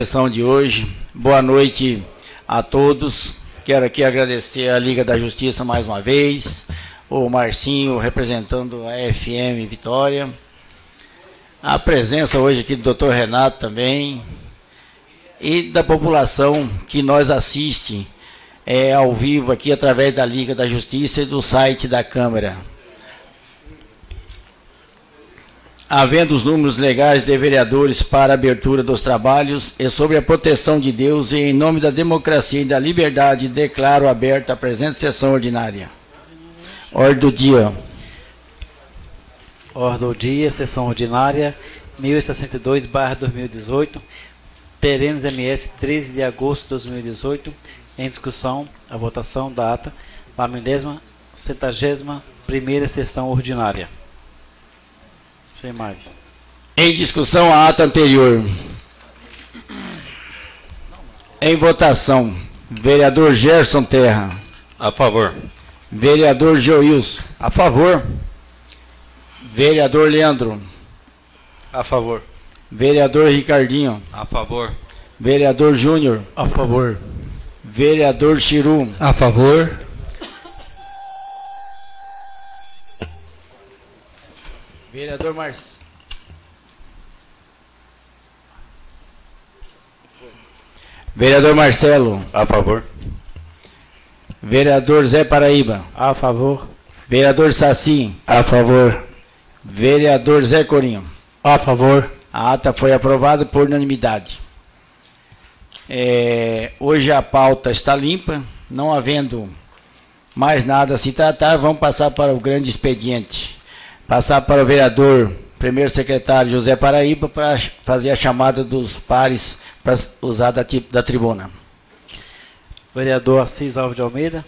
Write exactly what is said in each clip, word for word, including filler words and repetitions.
Sessão de hoje. Boa noite a todos. Quero aqui agradecer à Liga da Justiça mais uma vez, o Marcinho representando a F M Vitória, a presença hoje aqui do doutor Renato também, e da população que nós assiste é, ao vivo aqui através da Liga da Justiça e do site da Câmara. Havendo os números legais de vereadores para a abertura dos trabalhos e sobre a proteção de Deus e em nome da democracia e da liberdade, declaro aberta a presente sessão ordinária. Ordem do dia. Ordem do dia, sessão ordinária, mil e sessenta e dois barra dois mil e dezoito, Terenos M S, treze de agosto de dois mil e dezoito, em discussão, a votação da ata da milésima, centagésima primeira sessão ordinária. Sem mais. Em discussão a ata anterior. Em votação, vereador Gerson Terra. A favor. Vereador Joilson. A favor. Vereador Leandro. A favor. Vereador Ricardinho. A favor. Vereador Júnior. A favor. Vereador Chiru. A favor. Vereador Mar... Vereador Marcelo. A favor. Vereador Zé Paraíba. A favor. Vereador Saci. A favor. Vereador Zé Corinho. A favor. A ata foi aprovada por unanimidade. É, hoje a pauta está limpa, não havendo mais nada a se tratar, vamos passar para o grande expediente. Passar para o vereador, primeiro secretário José Paraíba, para fazer a chamada dos pares para usar da, da tribuna. Vereador Assis Alves de Almeida.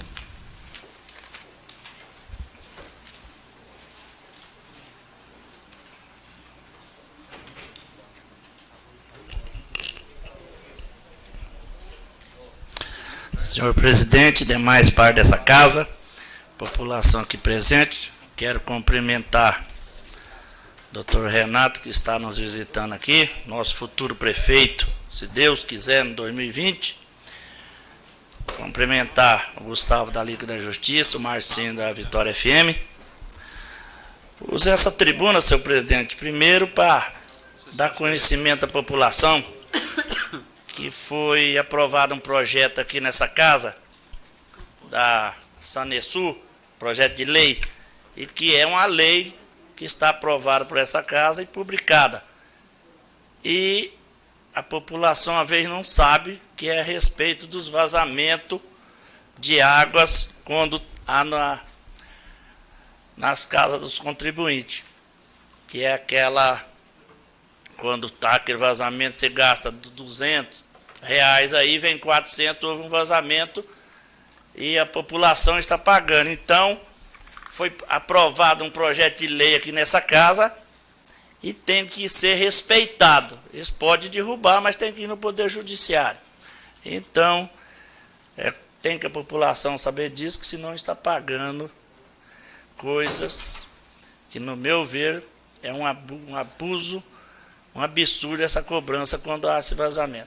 Senhor presidente, demais par dessa casa, população aqui presente, quero cumprimentar o doutor Renato, que está nos visitando aqui, nosso futuro prefeito, se Deus quiser, em dois mil e vinte. Cumprimentar o Gustavo da Liga da Justiça, o Marcinho da Vitória F M. Use essa tribuna, senhor presidente, primeiro para dar conhecimento à população que foi aprovado um projeto aqui nessa casa, da Sanesul, projeto de lei, e que é uma lei que está aprovada por essa casa e publicada. E a população, às vezes, não sabe que é a respeito dos vazamentos de águas quando há na, nas casas dos contribuintes, que é aquela... Quando está aquele vazamento, você gasta duzentos reais, aí vem quatrocentos, houve um vazamento e a população está pagando. Então, foi aprovado um projeto de lei aqui nessa casa e tem que ser respeitado. Eles podem derrubar, mas tem que ir no Poder Judiciário. Então, é, tem que a população saber disso, que senão está pagando coisas que, no meu ver, é um abuso, um absurdo essa cobrança quando há esse vazamento.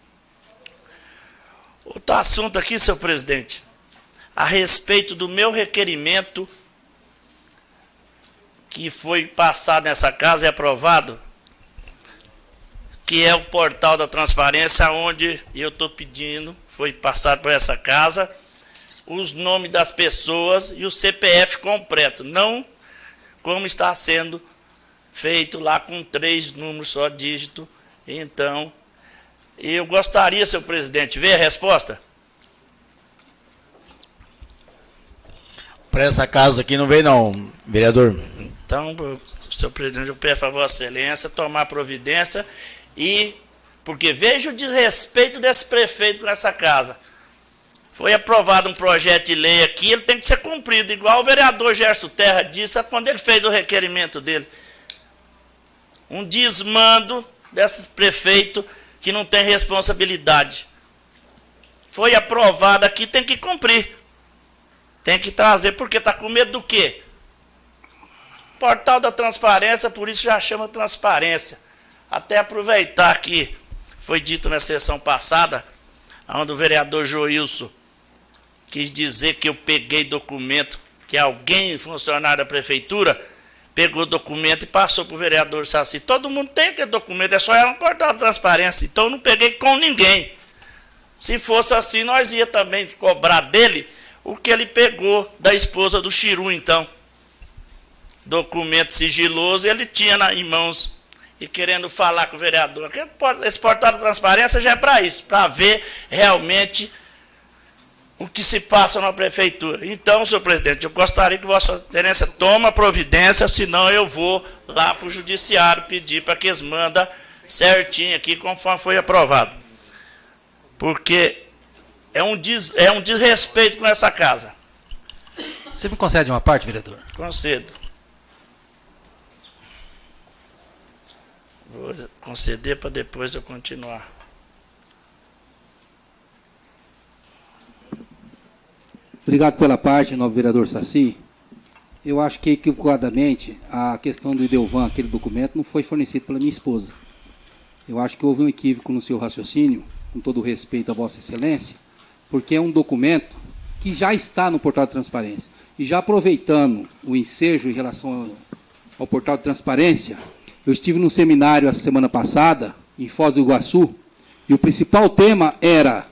Outro assunto aqui, senhor presidente, a respeito do meu requerimento que foi passado nessa casa e aprovado, que é o portal da transparência, onde eu estou pedindo, foi passado por essa casa, os nomes das pessoas e o C P F completo, não como está sendo feito lá com três números só dígito. Então, eu gostaria, senhor presidente, ver a resposta. Para essa casa aqui não veio não, vereador. Então, senhor presidente, eu peço a vossa excelência tomar providência e, porque vejo o desrespeito desse prefeito com essa casa. Foi aprovado um projeto de lei aqui, ele tem que ser cumprido, igual o vereador Gerson Terra disse quando ele fez o requerimento dele. Um desmando desse prefeito que não tem responsabilidade. Foi aprovado aqui, tem que cumprir. Tem que trazer, porque está com medo do quê? Portal da transparência, por isso já chama transparência. Até aproveitar que foi dito na sessão passada, onde o vereador Joilson quis dizer que eu peguei documento, que alguém, funcionário da prefeitura, pegou documento e passou para o vereador Saci. Todo mundo tem aquele documento, é só ela no portal de transparência. Então eu não peguei com ninguém. Se fosse assim, nós ia também cobrar dele o que ele pegou da esposa do Chiru, então. Documento sigiloso, ele tinha na, em mãos, e querendo falar com o vereador. Esse portal de transparência já é para isso, para ver realmente o que se passa na prefeitura. Então, senhor presidente, eu gostaria que Vossa Excelência tome providência, senão eu vou lá para o judiciário pedir para que eles mandem certinho aqui, conforme foi aprovado. Porque é um, des, é um desrespeito com essa casa. Você me concede uma parte, vereador? Concedo. Vou conceder para depois eu continuar. Obrigado pela parte, novo vereador Saci. Eu acho que equivocadamente a questão do Idelvan, aquele documento, não foi fornecido pela minha esposa. Eu acho que houve um equívoco no seu raciocínio, com todo o respeito a Vossa Excelência, porque é um documento que já está no portal de transparência. E já aproveitando o ensejo em relação ao, ao portal de transparência, eu estive num seminário a semana passada, em Foz do Iguaçu, e o principal tema era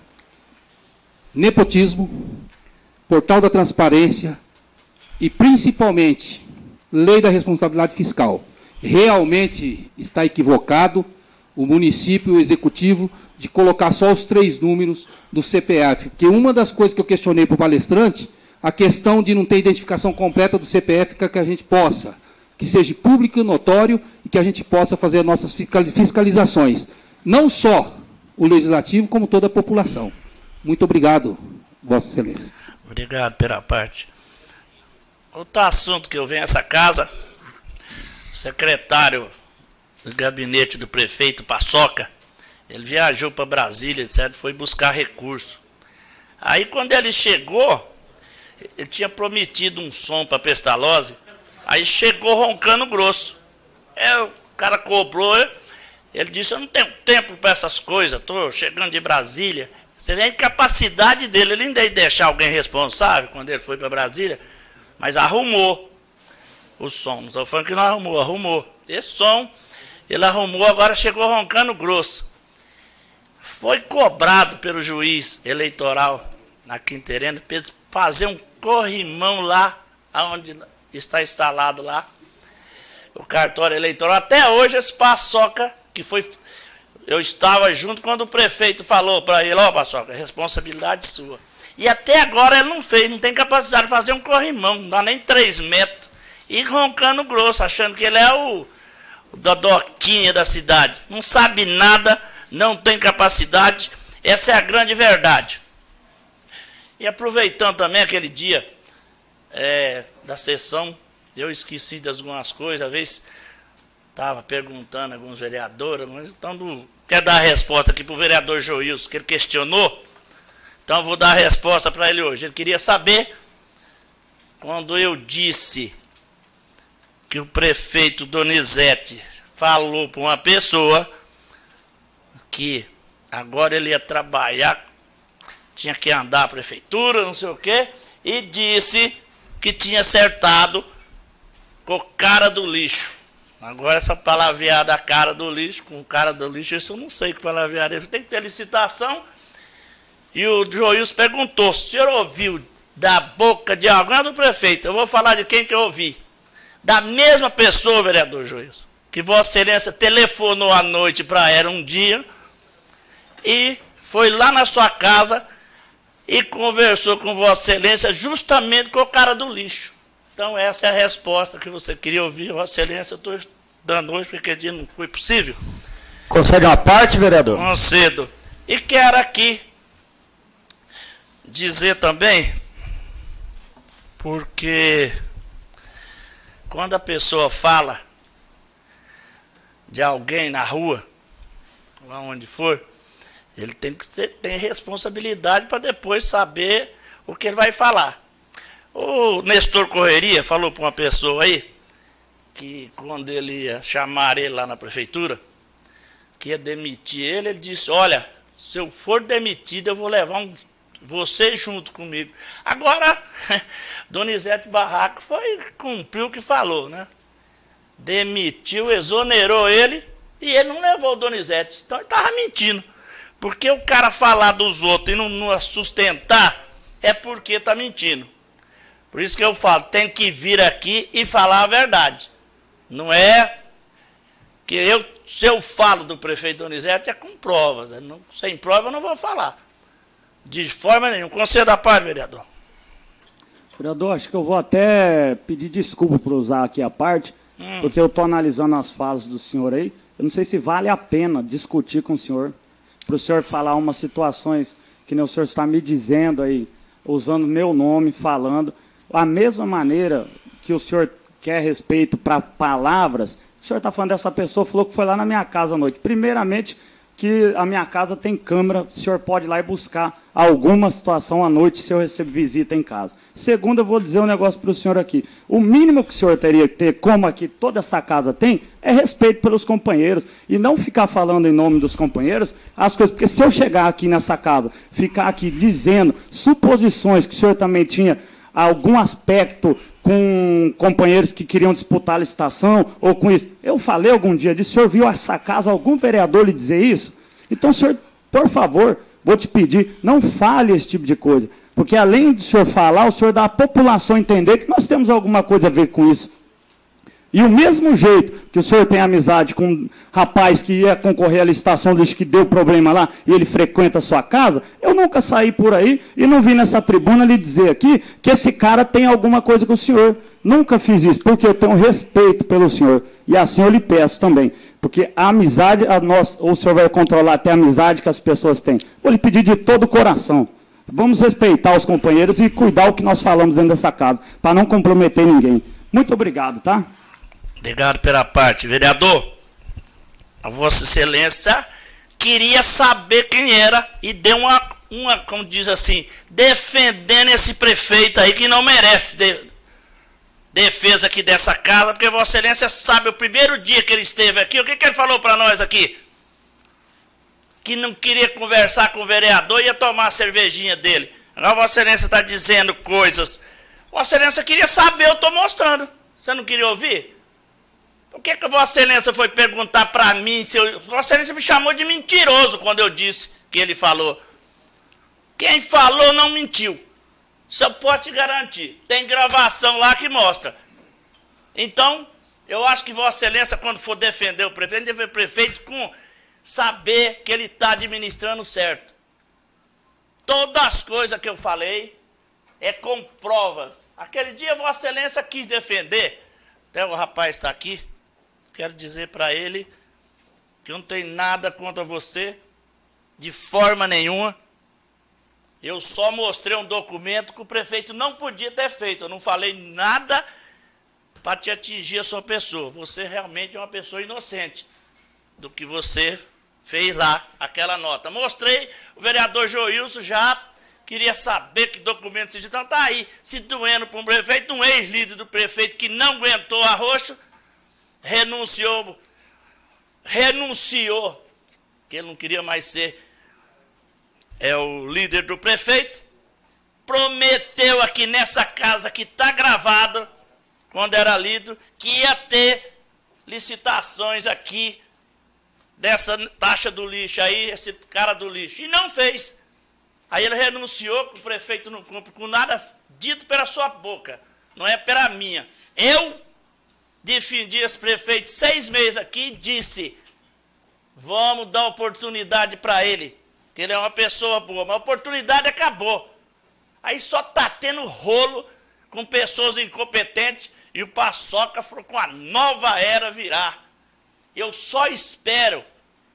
nepotismo, portal da transparência e, principalmente, lei da responsabilidade fiscal. Realmente está equivocado o município, o executivo, de colocar só os três números do C P F. Porque uma das coisas que eu questionei para o palestrante, a questão de não ter identificação completa do C P F, que a gente possa, que seja público e notório, e que a gente possa fazer nossas fiscalizações. Não só o legislativo, como toda a população. Muito obrigado, Vossa Excelência. Obrigado pela parte. Outro assunto que eu venho a essa casa, o secretário do gabinete do prefeito Paçoca, ele viajou para Brasília, etcétera, foi buscar recurso. Aí quando ele chegou, ele tinha prometido um som para Pestalozzi, aí chegou roncando grosso. É, o cara cobrou, ele disse, eu não tenho tempo para essas coisas, estou chegando de Brasília. Você vê a incapacidade dele, ele ainda ia deixar alguém responsável quando ele foi para Brasília, mas arrumou o som. Não estou falando que não arrumou, arrumou. Esse som, ele arrumou, agora chegou roncando grosso. Foi cobrado pelo juiz eleitoral na Quinterena para fazer um corrimão lá, onde está instalado lá o cartório eleitoral. Até hoje esse Paçoca, que foi... Eu estava junto quando o prefeito falou para ele, ó, oh, Paçoca, responsabilidade sua. E até agora ele não fez, não tem capacidade de fazer um corrimão, não dá nem três metros. E roncando grosso, achando que ele é o, o Dodoquinha da cidade. Não sabe nada, não tem capacidade, essa é a grande verdade. E aproveitando também aquele dia é, da sessão, eu esqueci de algumas coisas, às vezes... Estava perguntando a alguns vereadores, então do, quer dar a resposta aqui para o vereador Joilson, que ele questionou, então eu vou dar a resposta para ele hoje. Ele queria saber, quando eu disse que o prefeito Donizete falou para uma pessoa que agora ele ia trabalhar, tinha que andar a prefeitura, não sei o quê, e disse que tinha acertado com o cara do lixo. Agora essa palavreada, a cara do lixo, com cara do lixo, isso eu não sei que palavreada é. Tem que ter licitação. E o Joilson perguntou, o senhor ouviu da boca de alguém do prefeito? Eu vou falar de quem que eu ouvi. Da mesma pessoa, vereador Joilson, que Vossa Excelência telefonou à noite para ela um dia e foi lá na sua casa e conversou com Vossa Excelência justamente com o cara do lixo. Então essa é a resposta que você queria ouvir, Vossa Excelência, eu estou dando hoje, porque aquele dia não foi possível. Concede uma parte, vereador? Concedo. E quero aqui dizer também, porque quando a pessoa fala de alguém na rua, lá onde for, ele tem que ter tem responsabilidade para depois saber o que ele vai falar. O Nestor Correria falou para uma pessoa aí, que quando ele ia chamar ele lá na prefeitura, que ia demitir ele, ele disse, olha, se eu for demitido, eu vou levar um, você junto comigo. Agora, Donizete Barraco foi, cumpriu o que falou, né? Demitiu, exonerou ele, e ele não levou o Donizete. Então ele estava mentindo. Porque o cara falar dos outros e não, não sustentar, é porque está mentindo. Por isso que eu falo, tem que vir aqui e falar a verdade. Não é que eu, se eu falo do prefeito Donizete, é com provas. Não, sem prova eu não vou falar. De forma nenhuma. Conceda a parte, vereador. Vereador, acho que eu vou até pedir desculpa por usar aqui a parte, hum. porque eu estou analisando as falas do senhor aí. Eu não sei se vale a pena discutir com o senhor, para o senhor falar umas situações que nem o senhor está me dizendo aí, usando meu nome, falando. A mesma maneira que o senhor quer respeito para palavras, o senhor está falando dessa pessoa, falou que foi lá na minha casa à noite. Primeiramente, que a minha casa tem câmera, o senhor pode ir lá e buscar alguma situação à noite se eu recebo visita em casa. Segundo, eu vou dizer um negócio para o senhor aqui. O mínimo que o senhor teria que ter, como aqui toda essa casa tem, é respeito pelos companheiros. E não ficar falando em nome dos companheiros as coisas. Porque se eu chegar aqui nessa casa, ficar aqui dizendo suposições que o senhor também tinha algum aspecto com companheiros que queriam disputar a licitação, ou com isso. Eu falei algum dia disso, o senhor viu essa casa, algum vereador lhe dizer isso? Então, senhor, por favor, vou te pedir, não fale esse tipo de coisa, porque além do senhor falar, o senhor dá à população entender que nós temos alguma coisa a ver com isso. E o mesmo jeito que o senhor tem amizade com um rapaz que ia concorrer à licitação do que deu problema lá e ele frequenta a sua casa, eu nunca saí por aí e não vim nessa tribuna lhe dizer aqui que esse cara tem alguma coisa com o senhor. Nunca fiz isso, porque eu tenho respeito pelo senhor. E assim eu lhe peço também. Porque a amizade, a nós, ou o senhor vai controlar até a amizade que as pessoas têm. Vou lhe pedir de todo o coração. Vamos respeitar os companheiros e cuidar o que nós falamos dentro dessa casa, para não comprometer ninguém. Muito obrigado, tá? Obrigado pela parte. Vereador, a Vossa Excelência queria saber quem era e deu uma, uma, como diz assim, defendendo esse prefeito aí que não merece de, defesa aqui dessa casa, porque Vossa Excelência sabe, o primeiro dia que ele esteve aqui, o que, que ele falou para nós aqui? Que não queria conversar com o vereador e ia tomar a cervejinha dele. Agora Vossa Excelência está dizendo coisas. Vossa Excelência queria saber, eu estou mostrando. Você não queria ouvir? Por que que Vossa Excelência foi perguntar para mim se eu... Vossa Excelência me chamou de mentiroso quando eu disse que ele falou. Quem falou não mentiu. Isso eu posso te garantir. Tem gravação lá que mostra. Então, eu acho que Vossa Excelência, quando for defender o prefeito, deve o prefeito com saber que ele está administrando certo. Todas as coisas que eu falei é com provas. Aquele dia Vossa Excelência quis defender, até o rapaz está aqui, quero dizer para ele que eu não tenho nada contra você, de forma nenhuma. Eu só mostrei um documento que o prefeito não podia ter feito. Eu não falei nada para te atingir a sua pessoa. Você realmente é uma pessoa inocente do que você fez lá, aquela nota. Mostrei, o vereador Joilson já queria saber que documento se... Então está aí, se doendo para um prefeito, um ex-líder do prefeito que não aguentou arroxo, renunciou, renunciou, que ele não queria mais ser é o líder do prefeito, prometeu aqui nessa casa que está gravado, quando era líder, que ia ter licitações aqui, dessa taxa do lixo aí, esse cara do lixo, e não fez. Aí ele renunciou, que o prefeito não cumpre com nada dito pela sua boca, não é pela minha. Eu defendi esse prefeito seis meses aqui e disse, vamos dar oportunidade para ele, que ele é uma pessoa boa, mas a oportunidade acabou. Aí só está tendo rolo com pessoas incompetentes e o Paçoca falou com a nova era virar. Eu só espero,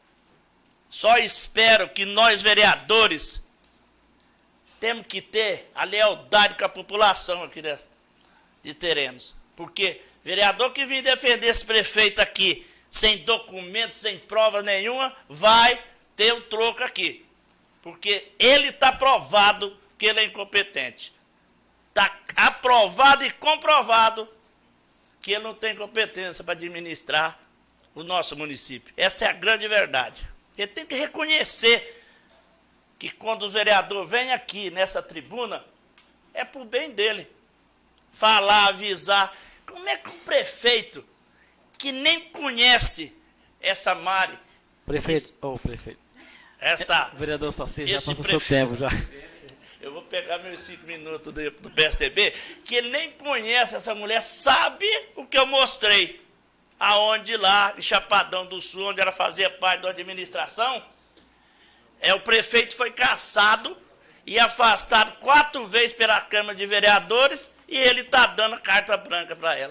só espero que nós vereadores temos que ter a lealdade com a população aqui de, de Terenos. Porque vereador que vem defender esse prefeito aqui, sem documentos, sem prova nenhuma, vai ter o troco aqui. Porque ele está provado que ele é incompetente. Está aprovado e comprovado que ele não tem competência para administrar o nosso município. Essa é a grande verdade. Ele tem que reconhecer que quando o vereador vem aqui nessa tribuna, é para o bem dele. Falar, avisar. Como é que um prefeito que nem conhece essa Mari... Prefeito, ô oh, prefeito. Essa... O vereador Saci já passou prefeito, seu tempo já. Eu vou pegar meus cinco minutos do, do P S D B, que ele nem conhece essa mulher, sabe o que eu mostrei. Aonde lá, em Chapadão do Sul, onde ela fazia parte da administração, é, o prefeito foi cassado e afastado quatro vezes pela Câmara de Vereadores e ele está dando a carta branca para ela.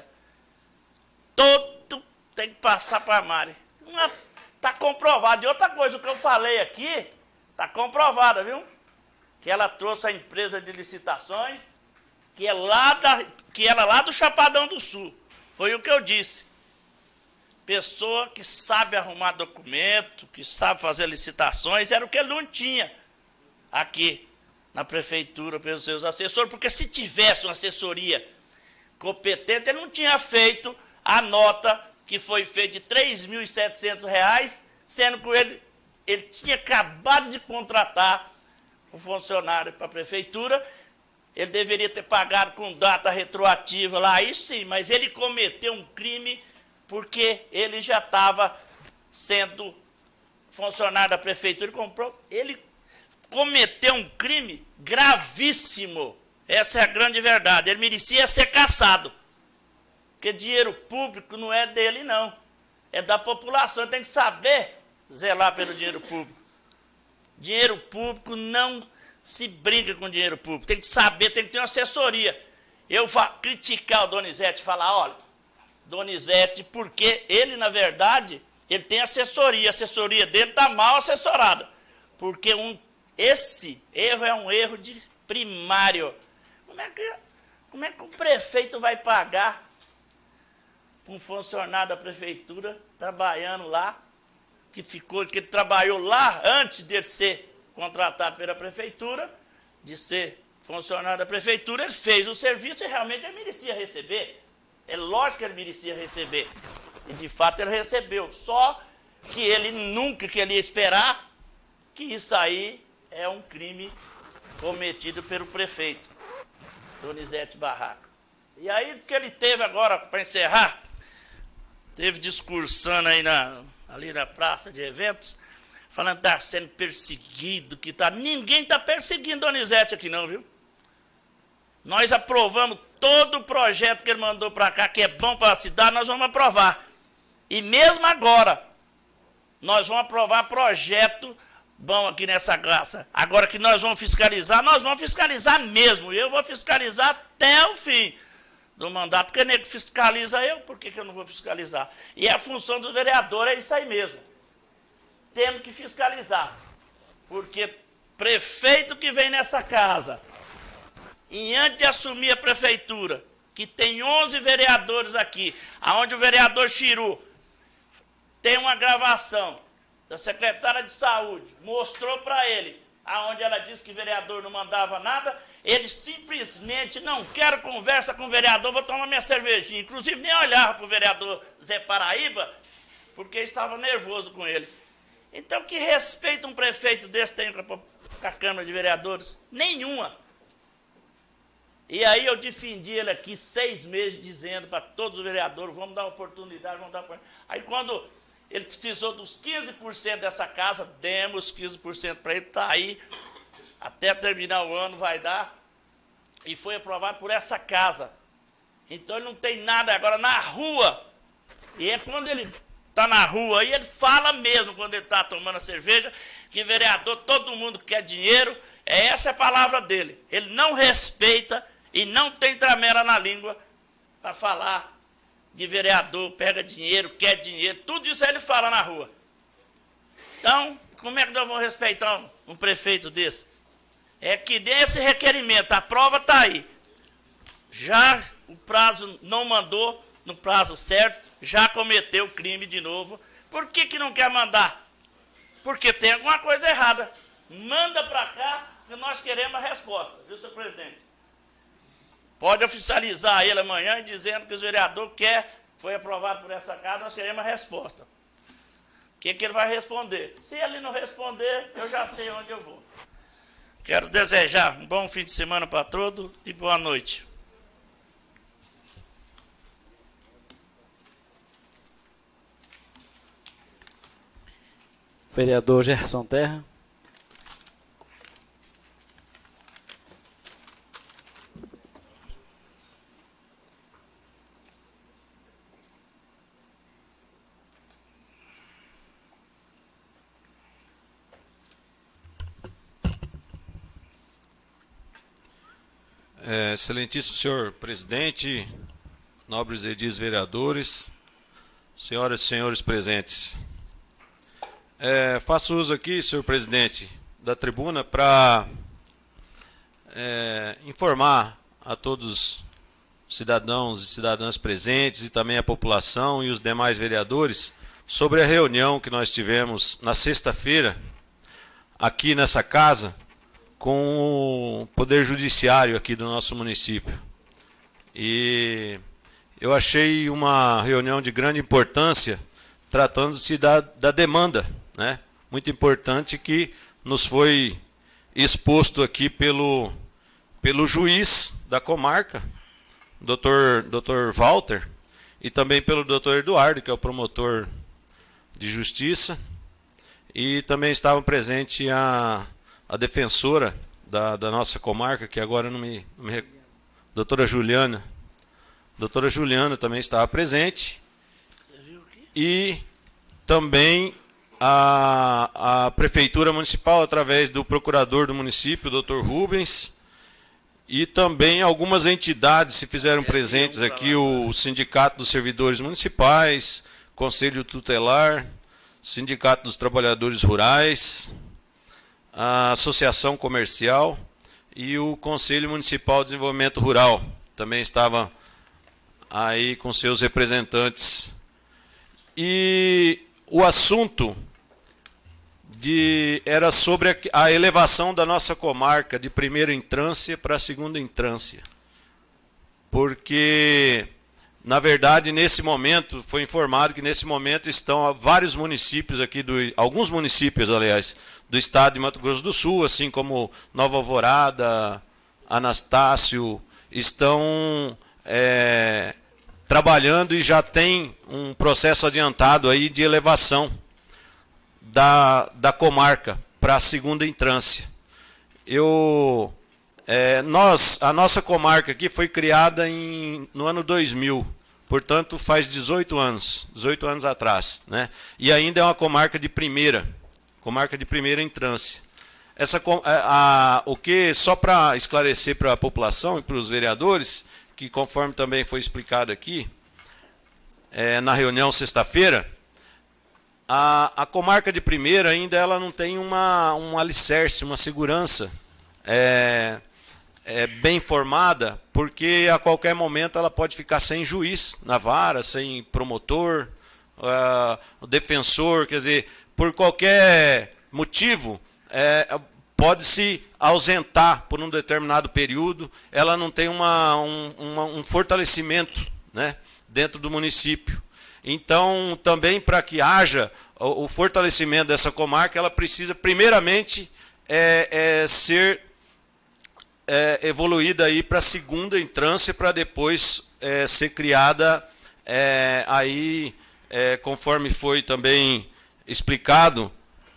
Todo tem que passar para a Mari. Está comprovado. E outra coisa, o que eu falei aqui, está comprovado, viu? Que ela trouxe a empresa de licitações, que é lá, da, que ela lá do Chapadão do Sul. Foi o que eu disse. Pessoa que sabe arrumar documento, que sabe fazer licitações, era o que ele não tinha aqui na prefeitura pelos seus assessores, porque se tivesse uma assessoria competente, ele não tinha feito a nota que foi feita de três mil e setecentos reais, sendo que ele, ele tinha acabado de contratar um funcionário para a prefeitura, ele deveria ter pagado com data retroativa lá, isso sim, mas ele cometeu um crime porque ele já estava sendo funcionário da prefeitura, ele comprou, ele cometeu um crime gravíssimo, essa é a grande verdade, ele merecia ser cassado, porque dinheiro público não é dele não, é da população, ele tem que saber zelar pelo dinheiro público. Dinheiro público não se brinca com dinheiro público, tem que saber, tem que ter uma assessoria. Eu criticar o Donizete, falar, olha, Donizete, porque ele, na verdade, ele tem assessoria, a assessoria dele está mal assessorada, porque um, esse erro é um erro de primário. Como é que, como é que o prefeito vai pagar um funcionário da prefeitura trabalhando lá, que ficou, que ele trabalhou lá antes de ser contratado pela prefeitura, de ser funcionário da prefeitura, ele fez o serviço e realmente ele merecia receber. É lógico que ele merecia receber. E de fato ele recebeu. Só que ele nunca queria esperar que isso aí é um crime cometido pelo prefeito, Donizete Barraco. E aí diz que ele teve agora, para encerrar, teve discursando aí na, ali na praça de eventos, falando que está sendo perseguido, que tá, ninguém está perseguindo Donizete aqui não, viu? Nós aprovamos todo o projeto que ele mandou para cá, que é bom para a cidade, nós vamos aprovar. E mesmo agora, nós vamos aprovar projeto bom aqui nessa graça. Agora que nós vamos fiscalizar, nós vamos fiscalizar mesmo. Eu vou fiscalizar até o fim do mandato, porque nego fiscaliza eu, por que, que eu não vou fiscalizar? E a função do vereador é isso aí mesmo. Temos que fiscalizar, porque prefeito que vem nessa casa, e antes de assumir a prefeitura, que tem onze vereadores aqui, aonde o vereador Chiru tem uma gravação da secretária de saúde, mostrou para ele, aonde ela disse que o vereador não mandava nada, ele simplesmente não quer conversa com o vereador, vou tomar minha cervejinha. Inclusive nem olhava para o vereador Zé Paraíba, porque estava nervoso com ele. Então que respeito um prefeito desse tem com a Câmara de Vereadores? Nenhuma. E aí eu defendi ele aqui seis meses dizendo para todos os vereadores, vamos dar oportunidade, vamos dar oportunidade. Aí quando ele precisou dos quinze por cento dessa casa, demos quinze por cento para ele, está aí, até terminar o ano vai dar, e foi aprovado por essa casa. Então ele não tem nada agora na rua, e é quando ele está na rua, e ele fala mesmo, quando ele está tomando a cerveja, que vereador, todo mundo quer dinheiro, é essa é a palavra dele. Ele não respeita e não tem tramela na língua para falar de vereador, pega dinheiro, quer dinheiro, tudo isso ele fala na rua. Então, como é que nós vamos respeitar um, um prefeito desse? É que dê esse requerimento, a prova está aí. Já o prazo não mandou no prazo certo, já cometeu crime de novo. Por que que não quer mandar? Porque tem alguma coisa errada. Manda para cá que nós queremos a resposta, viu, senhor presidente? Pode oficializar ele amanhã dizendo que o vereador quer, foi aprovado por essa casa, nós queremos a resposta. que, que ele vai responder. Se ele não responder, eu já sei onde eu vou. Quero desejar um bom fim de semana para todos e boa noite. Vereador Gerson Terra. É, excelentíssimo senhor presidente, nobres edis vereadores, senhoras e senhores presentes. É, faço uso aqui, senhor presidente, da tribuna para é, informar a todos os cidadãos e cidadãs presentes e também a população e os demais vereadores sobre a reunião que nós tivemos na sexta-feira aqui nessa casa com o Poder Judiciário aqui do nosso município. E eu achei uma reunião de grande importância, tratando-se da, da demanda, né? Muito importante, que nos foi exposto aqui pelo, pelo juiz da comarca, doutor, doutor Walter, e também pelo doutor Eduardo, que é o promotor de justiça, e também estavam presentes a a defensora da, da nossa comarca, que agora não me, não me... doutora Juliana. Doutora Juliana também estava presente. E também a, a Prefeitura Municipal, através do procurador do município, doutor Rubens, e também algumas entidades se fizeram presentes aqui, o Sindicato dos Servidores Municipais, Conselho Tutelar, Sindicato dos Trabalhadores Rurais, a Associação Comercial e o Conselho Municipal de Desenvolvimento Rural. Também estava aí com seus representantes. E o assunto de, era sobre a, a elevação da nossa comarca de primeira entrância para a segunda entrância. Porque, na verdade, nesse momento, foi informado que nesse momento estão vários municípios aqui, do, alguns municípios, aliás, do estado de Mato Grosso do Sul, assim como Nova Alvorada, Anastácio, estão é, trabalhando e já tem um processo adiantado aí de elevação da, da comarca para a segunda entrância. Eu, é, nós, a nossa comarca aqui foi criada em, no ano dois mil, portanto faz dezoito anos, dezoito anos atrás, né? E ainda é uma comarca de primeira, comarca de primeira entrância. Essa, a, a, o que, só para esclarecer para a população e para os vereadores, que conforme também foi explicado aqui, é, na reunião sexta-feira, a, a comarca de primeira ainda ela não tem uma, um alicerce, uma segurança é, é, bem formada, porque a qualquer momento ela pode ficar sem juiz na vara, sem promotor, uh, o defensor, quer dizer, por qualquer motivo, é, pode-se ausentar por um determinado período, ela não tem uma, um, uma, um fortalecimento, né, dentro do município. Então, também para que haja o, o fortalecimento dessa comarca, ela precisa, primeiramente, é, é, ser é, evoluída aí para a segunda entrância, para depois é, ser criada, é, aí, é, conforme foi também explicado,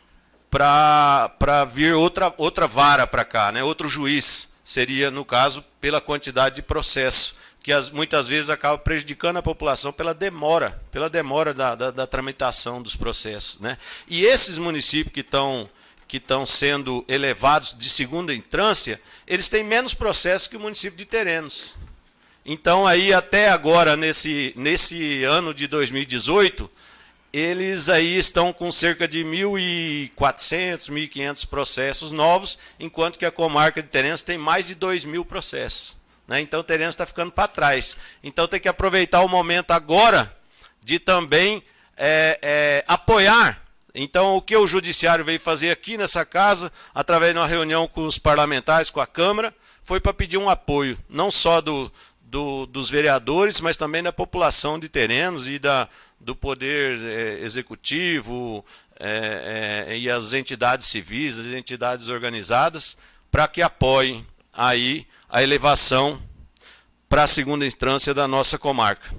para vir outra, outra vara para cá, né? Outro juiz, seria, no caso, pela quantidade de processo, que as, muitas vezes acaba prejudicando a população pela demora, pela demora da, da, da tramitação dos processos, né? E esses municípios que estão que estão sendo elevados de segunda entrância, eles têm menos processos que o município de Terenos. Então, aí, até agora, nesse, nesse ano de dois mil e dezoito, eles aí estão com cerca de mil e quatrocentos, mil e quinhentos processos novos, enquanto que a comarca de Terenos tem mais de dois mil processos, né? Então, Terenos está ficando para trás. Então, tem que aproveitar o momento agora de também é, é, apoiar. Então, o que o Judiciário veio fazer aqui nessa casa, através de uma reunião com os parlamentares, com a Câmara, foi para pedir um apoio, não só do, do, dos vereadores, mas também da população de Terenos e da, do Poder é, Executivo é, é, e as entidades civis, as entidades organizadas, para que apoiem aí a elevação para a segunda instância da nossa comarca.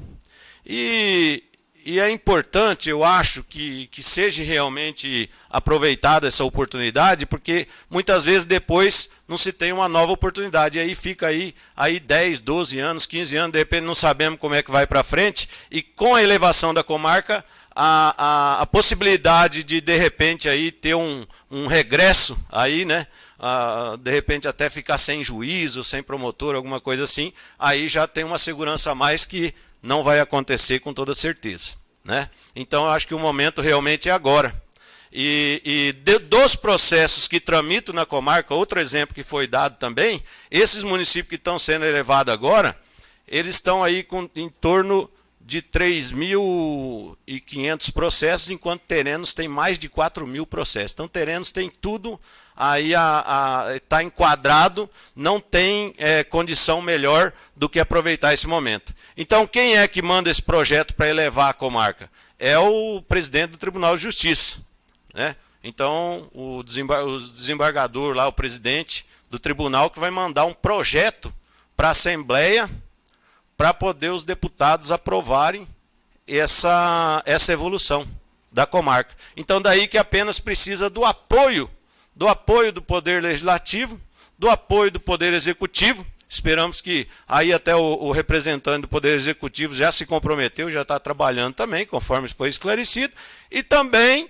E, e é importante, eu acho, que, que seja realmente aproveitada essa oportunidade, porque muitas vezes depois não se tem uma nova oportunidade, e aí fica aí, aí dez, doze anos, quinze anos, de repente não sabemos como é que vai para frente, e com a elevação da comarca, a, a, a possibilidade de, de repente, aí ter um, um regresso aí, né? Uh, de repente até ficar sem juízo, sem promotor, alguma coisa assim, aí já tem uma segurança a mais que não vai acontecer com toda certeza, né? Então eu acho que o momento realmente é agora. E, e de, dos processos que tramitam na comarca, outro exemplo que foi dado também, esses municípios que estão sendo elevados agora, eles estão aí com, em torno de três mil e quinhentos processos, enquanto terrenos tem mais de quatro mil processos. Então terrenos tem tudo aí está enquadrado, não tem é, condição melhor do que aproveitar esse momento. Então, quem é que manda esse projeto para elevar a comarca? É o presidente do Tribunal de Justiça, né? Então, o, desembar o desembargador lá, o presidente do tribunal, que vai mandar um projeto para a Assembleia para poder os deputados aprovarem essa, essa evolução da comarca. Então, daí que apenas precisa do apoio do apoio do Poder Legislativo, do apoio do Poder Executivo. Esperamos que aí até o, o representante do Poder Executivo já se comprometeu, já está trabalhando também, conforme foi esclarecido. E também,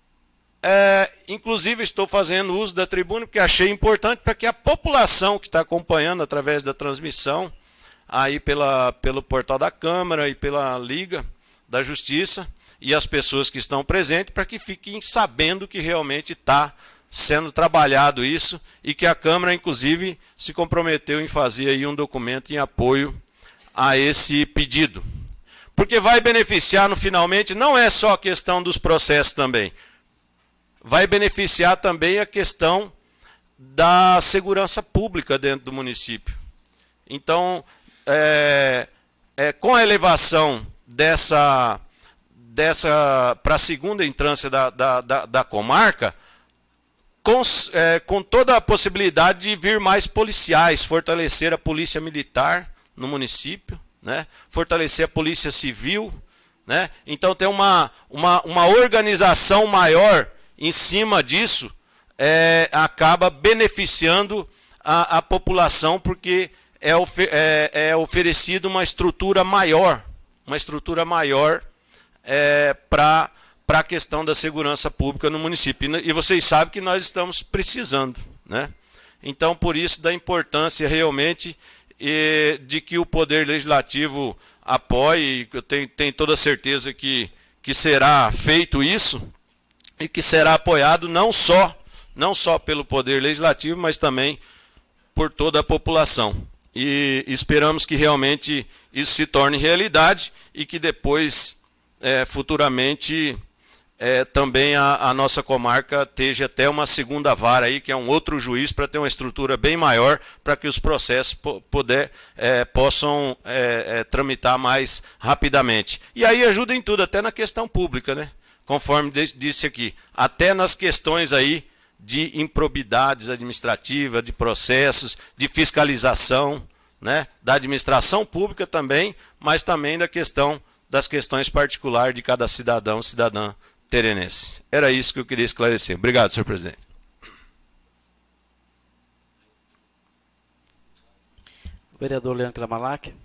é, inclusive, estou fazendo uso da tribuna, porque achei importante para que a população que está acompanhando através da transmissão, aí pela, pelo portal da Câmara e pela Liga da Justiça, e as pessoas que estão presentes, para que fiquem sabendo que realmente está sendo trabalhado isso, e que a Câmara, inclusive, se comprometeu em fazer aí um documento em apoio a esse pedido. Porque vai beneficiar, no finalmente, não é só a questão dos processos também, vai beneficiar também a questão da segurança pública dentro do município. Então, é, é, com a elevação dessa, dessa para a segunda instância da, da, da, da comarca, Com, é, com toda a possibilidade de vir mais policiais, fortalecer a polícia militar no município, né? Fortalecer a polícia civil, né? Então tem uma, uma, uma organização maior em cima disso, é, acaba beneficiando a, a população, porque é, ofer é, é oferecido uma estrutura maior, uma estrutura maior é, para para a questão da segurança pública no município. E vocês sabem que nós estamos precisando, né? Então, por isso, da importância realmente e, de que o Poder Legislativo apoie, eu tenho, tenho toda certeza que, que será feito isso, e que será apoiado não só, não só pelo Poder Legislativo, mas também por toda a população. E esperamos que realmente isso se torne realidade, e que depois, é, futuramente, É, também a, a nossa comarca esteja até uma segunda vara aí, que é um outro juiz, para ter uma estrutura bem maior, para que os processos po poder, é, possam é, é, tramitar mais rapidamente. E aí ajuda em tudo, até na questão pública, né? Conforme disse aqui, até nas questões aí de improbidades administrativas, de processos, de fiscalização, né? Da administração pública também, mas também da questão das questões particulares de cada cidadão e cidadã terenense. Era isso que eu queria esclarecer. Obrigado, senhor presidente. Vereador Leandro Clamalac.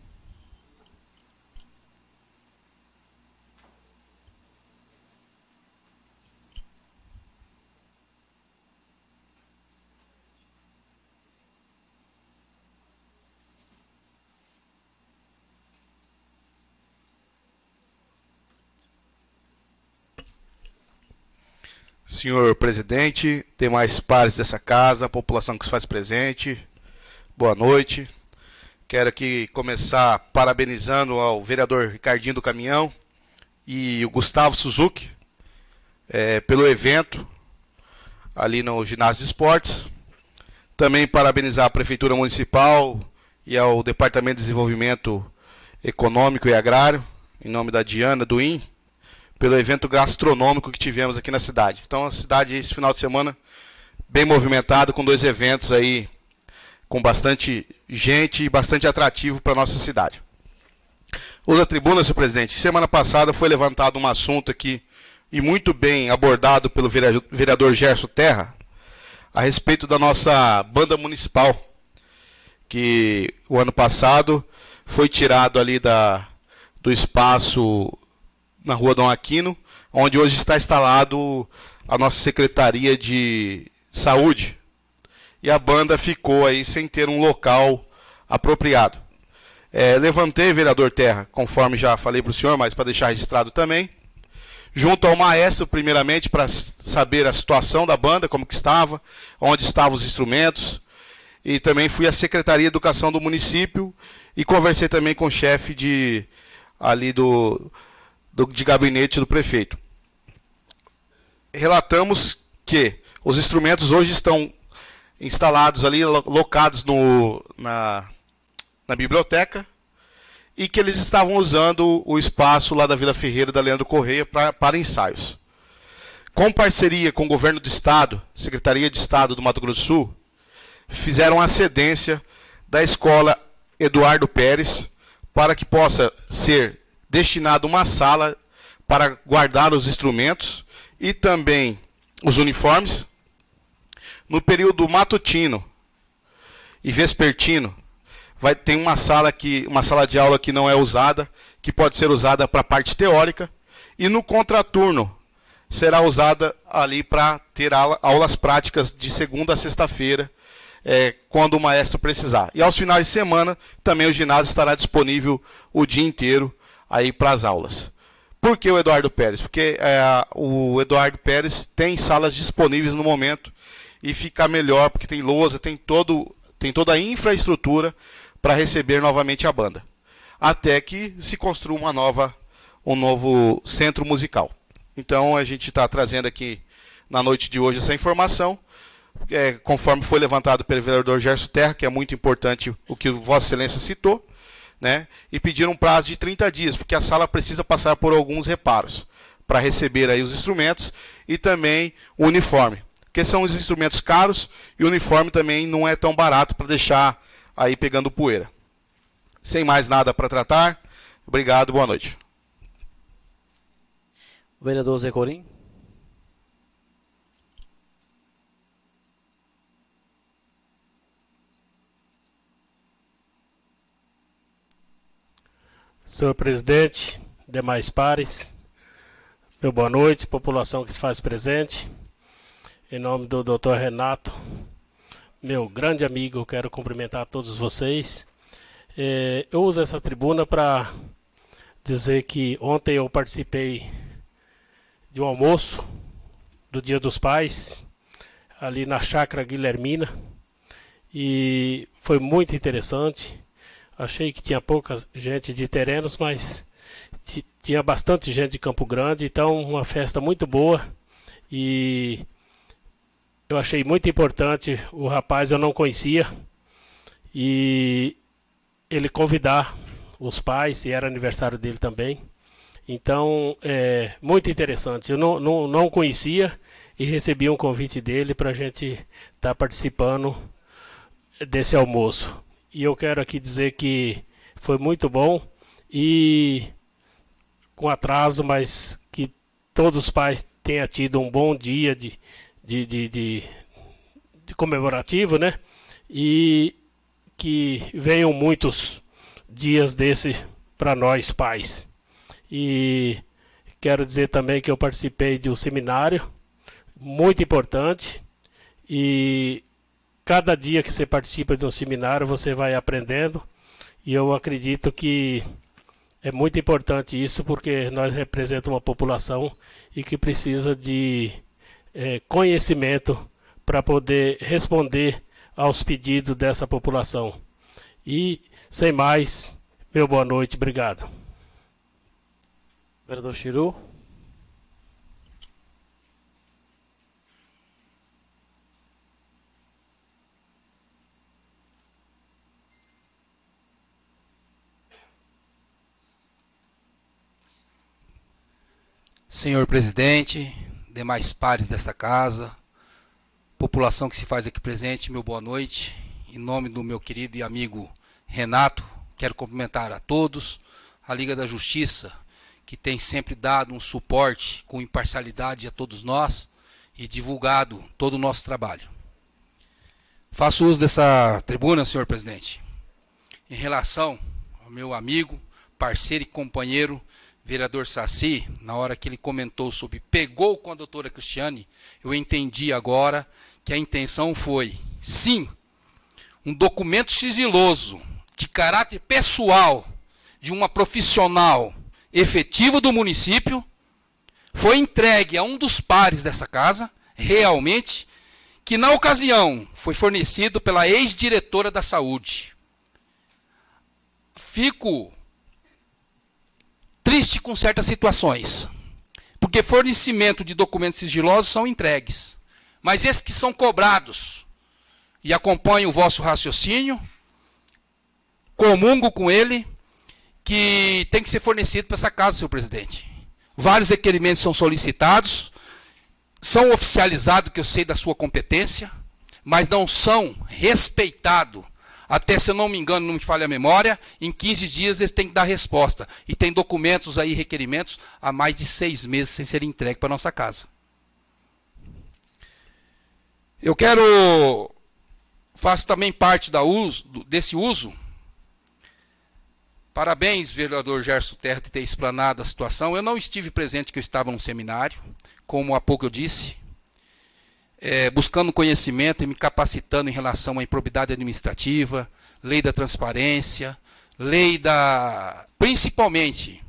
Senhor presidente, demais pares dessa casa, a população que se faz presente, boa noite. Quero aqui começar parabenizando ao vereador Ricardinho do Caminhão e o Gustavo Suzuki é, pelo evento ali no Ginásio de Esportes. Também parabenizar a Prefeitura Municipal e ao Departamento de Desenvolvimento Econômico e Agrário, em nome da Diana, do I N, pelo evento gastronômico que tivemos aqui na cidade. Então a cidade esse final de semana bem movimentado, com dois eventos aí com bastante gente e bastante atrativo para a nossa cidade. Outra tribuna, senhor presidente, semana passada foi levantado um assunto aqui e muito bem abordado pelo vereador Gerson Terra a respeito da nossa banda municipal, que o ano passado foi tirado ali da, do espaço na rua Dom Aquino, onde hoje está instalado a nossa Secretaria de Saúde. E a banda ficou aí sem ter um local apropriado. É, levantei, vereador Terra, conforme já falei para o senhor, mas para deixar registrado também, junto ao maestro, primeiramente, para saber a situação da banda, como que estava, onde estavam os instrumentos, e também fui à Secretaria de Educação do município e conversei também com o chefe de, ali do, do, de gabinete do prefeito. Relatamos que os instrumentos hoje estão instalados ali, locados no, na, na biblioteca, e que eles estavam usando o espaço lá da Vila Ferreira, da Leandro Correia, pra, para ensaios. Com parceria com o Governo do Estado, Secretaria de Estado do Mato Grosso do Sul, fizeram a cedência da Escola Eduardo Pérez para que possa ser destinada uma sala para guardar os instrumentos e também os uniformes. No período matutino e vespertino, vai ter uma sala, que, uma sala de aula que não é usada, que pode ser usada para a parte teórica, e no contraturno será usada ali para ter aula, aulas práticas de segunda a sexta-feira, é, quando o maestro precisar. E aos finais de semana, também o ginásio estará disponível o dia inteiro aí para as aulas. Por que o Eduardo Pérez? Porque é, o Eduardo Pérez tem salas disponíveis no momento, e fica melhor, porque tem lousa, tem, todo, tem toda a infraestrutura para receber novamente a banda. Até que se construa uma nova, um novo centro musical. Então a gente está trazendo aqui na noite de hoje essa informação, é, conforme foi levantado pelo vereador Gerson Terra, que é muito importante o que Vossa Excelência citou, né, e pediram um prazo de trinta dias, porque a sala precisa passar por alguns reparos para receber aí os instrumentos e também o uniforme. Porque são os instrumentos caros e o uniforme também não é tão barato para deixar aí pegando poeira. Sem mais nada para tratar, obrigado, boa noite. O vereador Zé Corim. Senhor presidente, demais pares, meu boa noite, população que se faz presente. Em nome do doutor Renato, meu grande amigo, eu quero cumprimentar todos vocês. É, eu uso essa tribuna para dizer que ontem eu participei de um almoço do Dia dos Pais, ali na Chácara Guilhermina, e foi muito interessante. Achei que tinha pouca gente de Terenos, mas tinha bastante gente de Campo Grande, então uma festa muito boa. E eu achei muito importante, o rapaz eu não conhecia, e ele convidar os pais, e era aniversário dele também. Então, é muito interessante. Eu não, não, não conhecia e recebi um convite dele para a gente estar tá participando desse almoço. E eu quero aqui dizer que foi muito bom e com atraso, mas que todos os pais tenham tido um bom dia de De, de, de, de comemorativo, né? E que venham muitos dias desse para nós pais. E quero dizer também que eu participei de um seminário muito importante, e cada dia que você participa de um seminário você vai aprendendo, e eu acredito que é muito importante isso, porque nós representamos uma população e que precisa de É, conhecimento para poder responder aos pedidos dessa população. E, sem mais, meu boa noite, obrigado. Vereador Chiru. Senhor presidente, demais pares dessa casa, população que se faz aqui presente, meu boa noite. Em nome do meu querido e amigo Renato, quero cumprimentar a todos, a Liga da Justiça, que tem sempre dado um suporte com imparcialidade a todos nós e divulgado todo o nosso trabalho. Faço uso dessa tribuna, senhor presidente, em relação ao meu amigo, parceiro e companheiro, vereador Saci, na hora que ele comentou sobre pegou com a doutora Cristiane, eu entendi agora que a intenção foi, sim, um documento sigiloso, de caráter pessoal, de uma profissional efetiva do município, foi entregue a um dos pares dessa casa, realmente, que na ocasião foi fornecido pela ex-diretora da saúde. Fico triste com certas situações, porque fornecimento de documentos sigilosos são entregues, mas esses que são cobrados, e acompanho o vosso raciocínio, comungo com ele, que tem que ser fornecido para essa casa, senhor presidente. Vários requerimentos são solicitados, são oficializados, que eu sei da sua competência, mas não são respeitados. Até, se eu não me engano, não me falha a memória, em quinze dias eles têm que dar resposta. E tem documentos aí, requerimentos, há mais de seis meses sem serem entregues para a nossa casa. Eu quero, faço também parte da uso, desse uso. Parabéns, vereador Gerson Terra, de ter explanado a situação. Eu não estive presente, que eu estava num seminário, como há pouco eu disse, é, buscando conhecimento e me capacitando em relação à improbidade administrativa, lei da transparência, lei da, principalmente,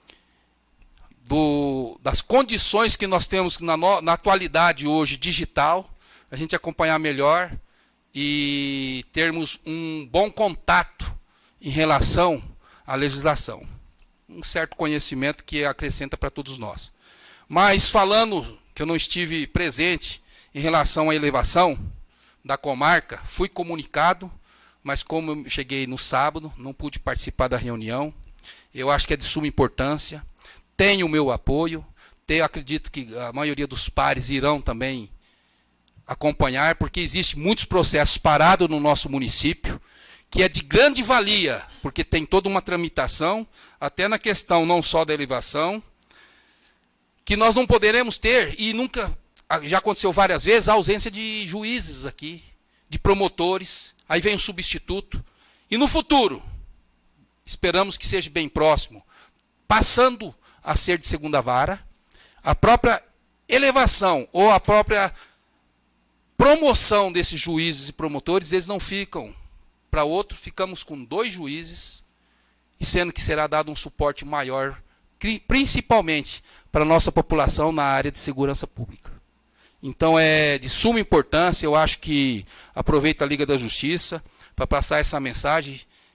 do, das condições que nós temos na, na atualidade hoje digital, a gente acompanhar melhor e termos um bom contato em relação à legislação. Um certo conhecimento que acrescenta para todos nós. Mas falando que eu não estive presente em relação à elevação da comarca, fui comunicado, mas como eu cheguei no sábado, não pude participar da reunião. Eu acho que é de suma importância. Tenho o meu apoio. Tenho, acredito que a maioria dos pares irão também acompanhar, porque existem muitos processos parados no nosso município, que é de grande valia, porque tem toda uma tramitação, até na questão não só da elevação, que nós não poderemos ter, e nunca, já aconteceu várias vezes, a ausência de juízes aqui, de promotores, aí vem o substituto, e no futuro, esperamos que seja bem próximo, passando a ser de segunda vara, a própria elevação, ou a própria promoção desses juízes e promotores, eles não ficam para outro, ficamos com dois juízes, e sendo que será dado um suporte maior, principalmente para a nossa população na área de segurança pública. Então é de suma importância, eu acho que aproveito a Liga da Justiça para passar essa mensagem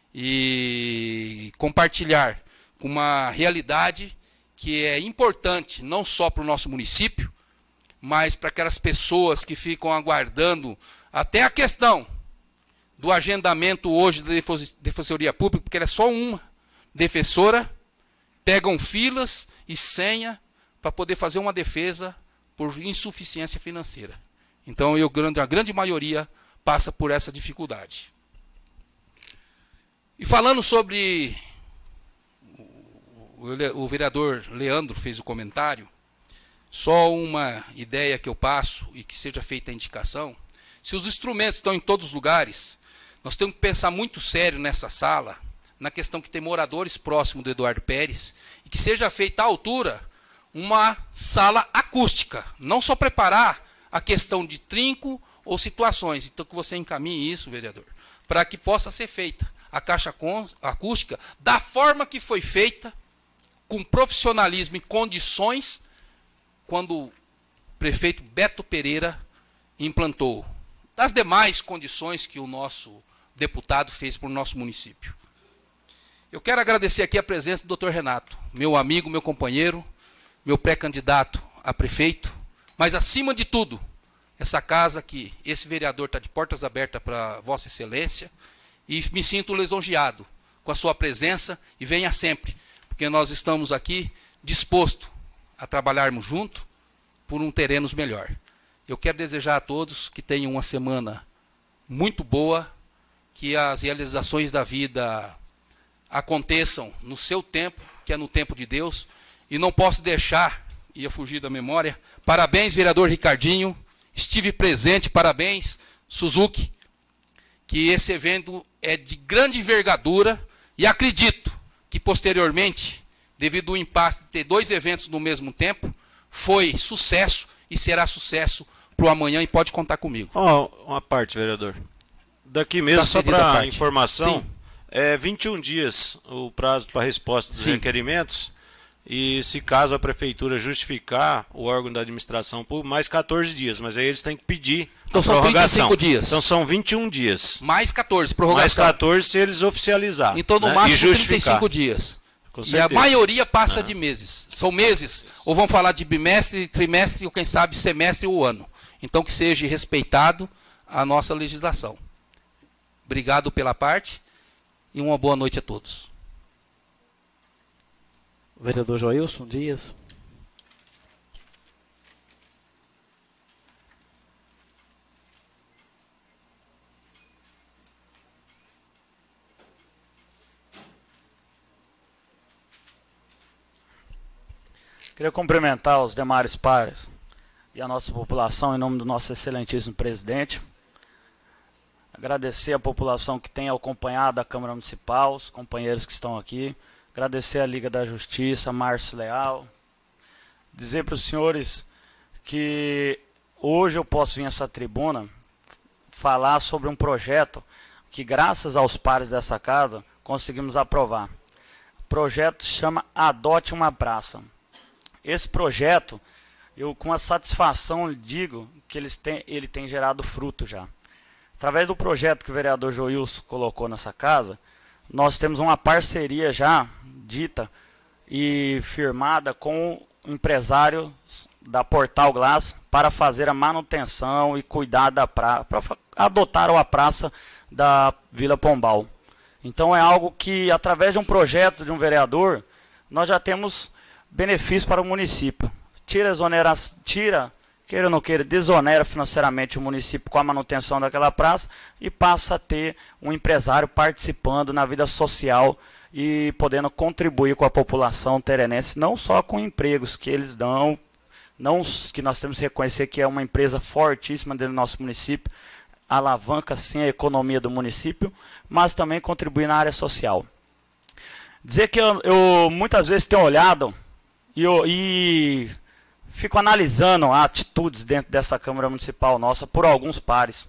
e compartilhar com uma realidade que é importante, não só para o nosso município, mas para aquelas pessoas que ficam aguardando até a questão do agendamento hoje da Defensoria Pública, porque ela é só uma defensora, pegam filas e senha para poder fazer uma defesa por insuficiência financeira. Então, eu, a grande maioria passa por essa dificuldade. E falando sobre, o, o vereador Leandro fez o comentário, só uma ideia que eu passo e que seja feita a indicação, se os instrumentos estão em todos os lugares, nós temos que pensar muito sério nessa sala, na questão que tem moradores próximos do Eduardo Pérez, e que seja feita à altura uma sala acústica, não só preparar a questão de trinco ou situações. Então que você encaminhe isso, vereador, para que possa ser feita a caixa acústica da forma que foi feita, com profissionalismo e condições, quando o prefeito Beto Pereira implantou, das demais condições que o nosso deputado fez para o nosso município. Eu quero agradecer aqui a presença do doutor Renato, meu amigo, meu companheiro, meu pré-candidato a prefeito, mas acima de tudo, essa casa aqui, esse vereador está de portas abertas para Vossa Excelência, e me sinto lisonjeado com a sua presença, e venha sempre, porque nós estamos aqui dispostos a trabalharmos junto por um terrenos melhor. Eu quero desejar a todos que tenham uma semana muito boa, que as realizações da vida aconteçam no seu tempo, que é no tempo de Deus, e não posso deixar, ia fugir da memória, parabéns, vereador Ricardinho, estive presente, parabéns, Suzuki, que esse evento é de grande envergadura, e acredito que posteriormente, devido ao impasse de ter dois eventos no mesmo tempo, foi sucesso e será sucesso para o amanhã, e pode contar comigo. Oh, uma parte, vereador. Daqui mesmo, Tá só cedida a para parte. informação, Sim. é vinte e um dias o prazo para resposta dos Sim. requerimentos, e se caso a prefeitura justificar, o órgão da administração pública, mais quatorze dias, mas aí eles têm que pedir Então a são trinta e prorrogação. cinco dias. Então são vinte e um dias. Mais quatorze, Mais prorrogação. quatorze se eles oficializar. Então, no né? máximo, E trinta e justificar. cinco dias. Com E a certeza. maioria passa Ah. de meses. São meses. Ou vão falar de bimestre, trimestre, ou quem sabe semestre ou ano. Então, que seja respeitado a nossa legislação. Obrigado pela parte e uma boa noite a todos. Vereador Joilson Dias. Queria cumprimentar os demais pares e a nossa população em nome do nosso excelentíssimo presidente. Agradecer a população que tem acompanhado a Câmara Municipal, os companheiros que estão aqui. Agradecer a Liga da Justiça, Márcio Leal. Dizer para os senhores que hoje eu posso vir a essa tribuna falar sobre um projeto que, graças aos pares dessa casa, conseguimos aprovar. O projeto se chama Adote uma Praça. Esse projeto, eu com a satisfação digo que eles têm, ele tem gerado fruto já. Através do projeto que o vereador Joilson colocou nessa casa, nós temos uma parceria já dita e firmada com empresários da Portal Glass para fazer a manutenção e cuidar da praça, para adotar a praça da Vila Pombal. Então é algo que, através de um projeto de um vereador, nós já temos benefício para o município. Tira, exonera, tira, queira ou não queira, desonera financeiramente o município com a manutenção daquela praça e passa a ter um empresário participando na vida social e podendo contribuir com a população terenense, não só com empregos que eles dão, não, que nós temos que reconhecer que é uma empresa fortíssima dentro do nosso município, alavanca sim a economia do município, mas também contribui na área social. Dizer que eu, eu muitas vezes tenho olhado e, eu, e fico analisando atitudes dentro dessa Câmara Municipal nossa por alguns pares.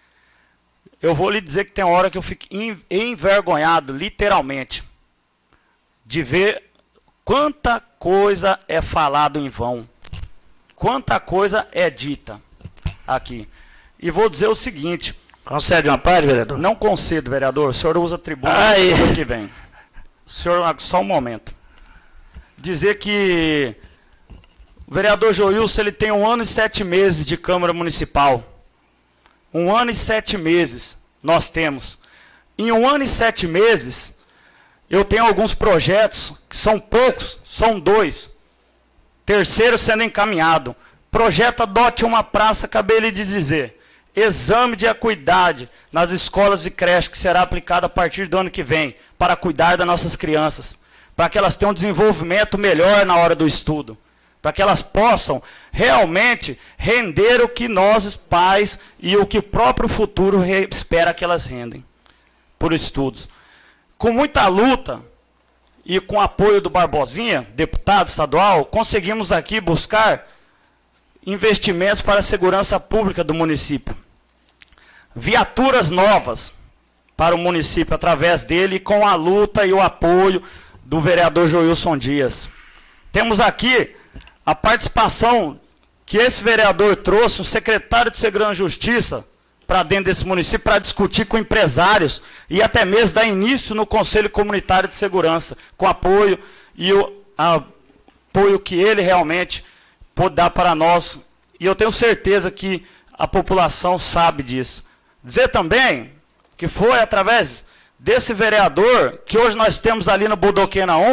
Eu vou lhe dizer que tem hora que eu fico envergonhado, literalmente, de ver quanta coisa é falado em vão, quanta coisa é dita aqui. E vou dizer o seguinte... Concede uma parte, vereador? Não concedo, vereador. O senhor usa a tribuna no que vem. O senhor, só um momento. Dizer que o vereador Joilson, ele tem um ano e sete meses de Câmara Municipal. Um ano e sete meses nós temos. Em um ano e sete meses, eu tenho alguns projetos, que são poucos, são dois. Terceiro sendo encaminhado. Projeto Adote uma Praça, acabei de dizer. Exame de acuidade nas escolas e creches que será aplicado a partir do ano que vem, para cuidar das nossas crianças, para que elas tenham um desenvolvimento melhor na hora do estudo, para que elas possam realmente render o que nós, pais, e o que o próprio futuro espera que elas rendem, por estudos. Com muita luta e com apoio do Barbosinha, deputado estadual, conseguimos aqui buscar investimentos para a segurança pública do município. Viaturas novas para o município através dele, com a luta e o apoio do vereador Joilson Dias. Temos aqui a participação que esse vereador trouxe, o secretário de Segurança e Justiça, para dentro desse município, para discutir com empresários e até mesmo dar início no Conselho Comunitário de Segurança, com apoio e o a, apoio que ele realmente pode dar para nós. E eu tenho certeza que a população sabe disso. Dizer também que foi através desse vereador que hoje nós temos ali no Bodoquena um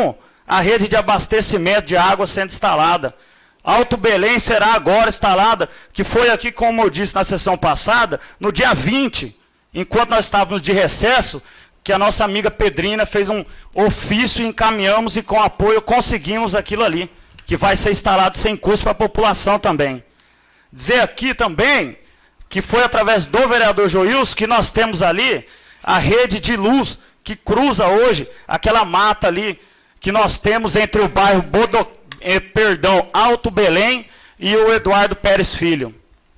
a rede de abastecimento de água sendo instalada. Alto Belém será agora instalada, que foi aqui, como eu disse na sessão passada, no dia vinte, enquanto nós estávamos de recesso, que a nossa amiga Pedrina fez um ofício, encaminhamos e com apoio conseguimos aquilo ali, que vai ser instalado sem custo para a população também. Dizer aqui também, que foi através do vereador Joilson, que nós temos ali a rede de luz que cruza hoje aquela mata ali, que nós temos entre o bairro Bodo, eh, perdão, Alto Belém e o Eduardo Pérez Filho.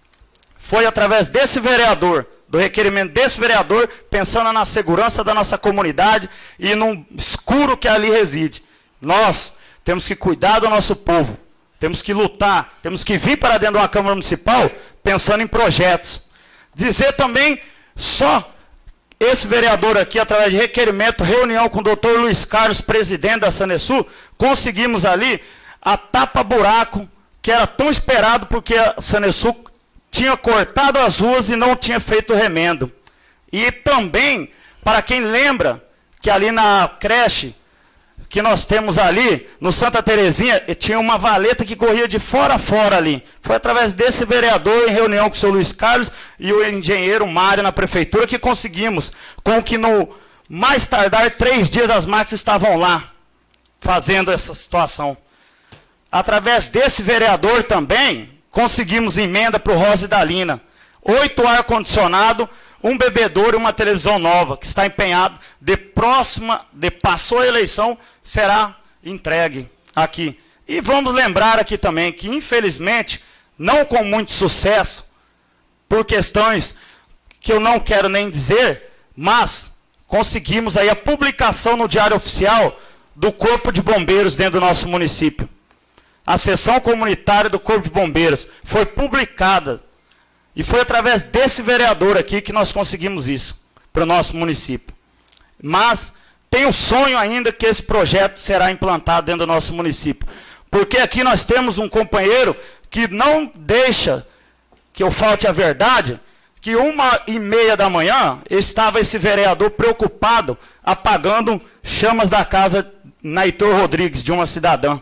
Foi através desse vereador, do requerimento desse vereador, pensando na segurança da nossa comunidade e no escuro que ali reside. Nós temos que cuidar do nosso povo, temos que lutar, temos que vir para dentro de uma Câmara Municipal pensando em projetos. Dizer também, só esse vereador aqui, através de requerimento, reunião com o doutor Luiz Carlos, presidente da Sanesul, conseguimos ali a tapa-buraco, que era tão esperado porque a Sanesul tinha cortado as ruas e não tinha feito remendo. E também, para quem lembra, que ali na creche que nós temos ali, no Santa Terezinha, tinha uma valeta que corria de fora a fora ali. Foi através desse vereador, em reunião com o senhor Luiz Carlos e o engenheiro Mário na prefeitura, que conseguimos, com que no mais tardar três dias as máquinas estavam lá, fazendo essa situação. Através desse vereador também, conseguimos emenda para o Rosa e Dalina. Oito ar-condicionado, um bebedouro e uma televisão nova, que está empenhado, de próxima, de passou a eleição, será entregue aqui. E vamos lembrar aqui também que, infelizmente, não com muito sucesso, por questões que eu não quero nem dizer, mas conseguimos aí a publicação no Diário Oficial do Corpo de Bombeiros dentro do nosso município. A seção comunitária do Corpo de Bombeiros foi publicada. E foi através desse vereador aqui que nós conseguimos isso, para o nosso município. Mas tenho sonho ainda que esse projeto será implantado dentro do nosso município. Porque aqui nós temos um companheiro que não deixa que eu falte a verdade, que uma e meia da manhã estava esse vereador preocupado, apagando chamas da casa na Heitor Rodrigues, de uma cidadã.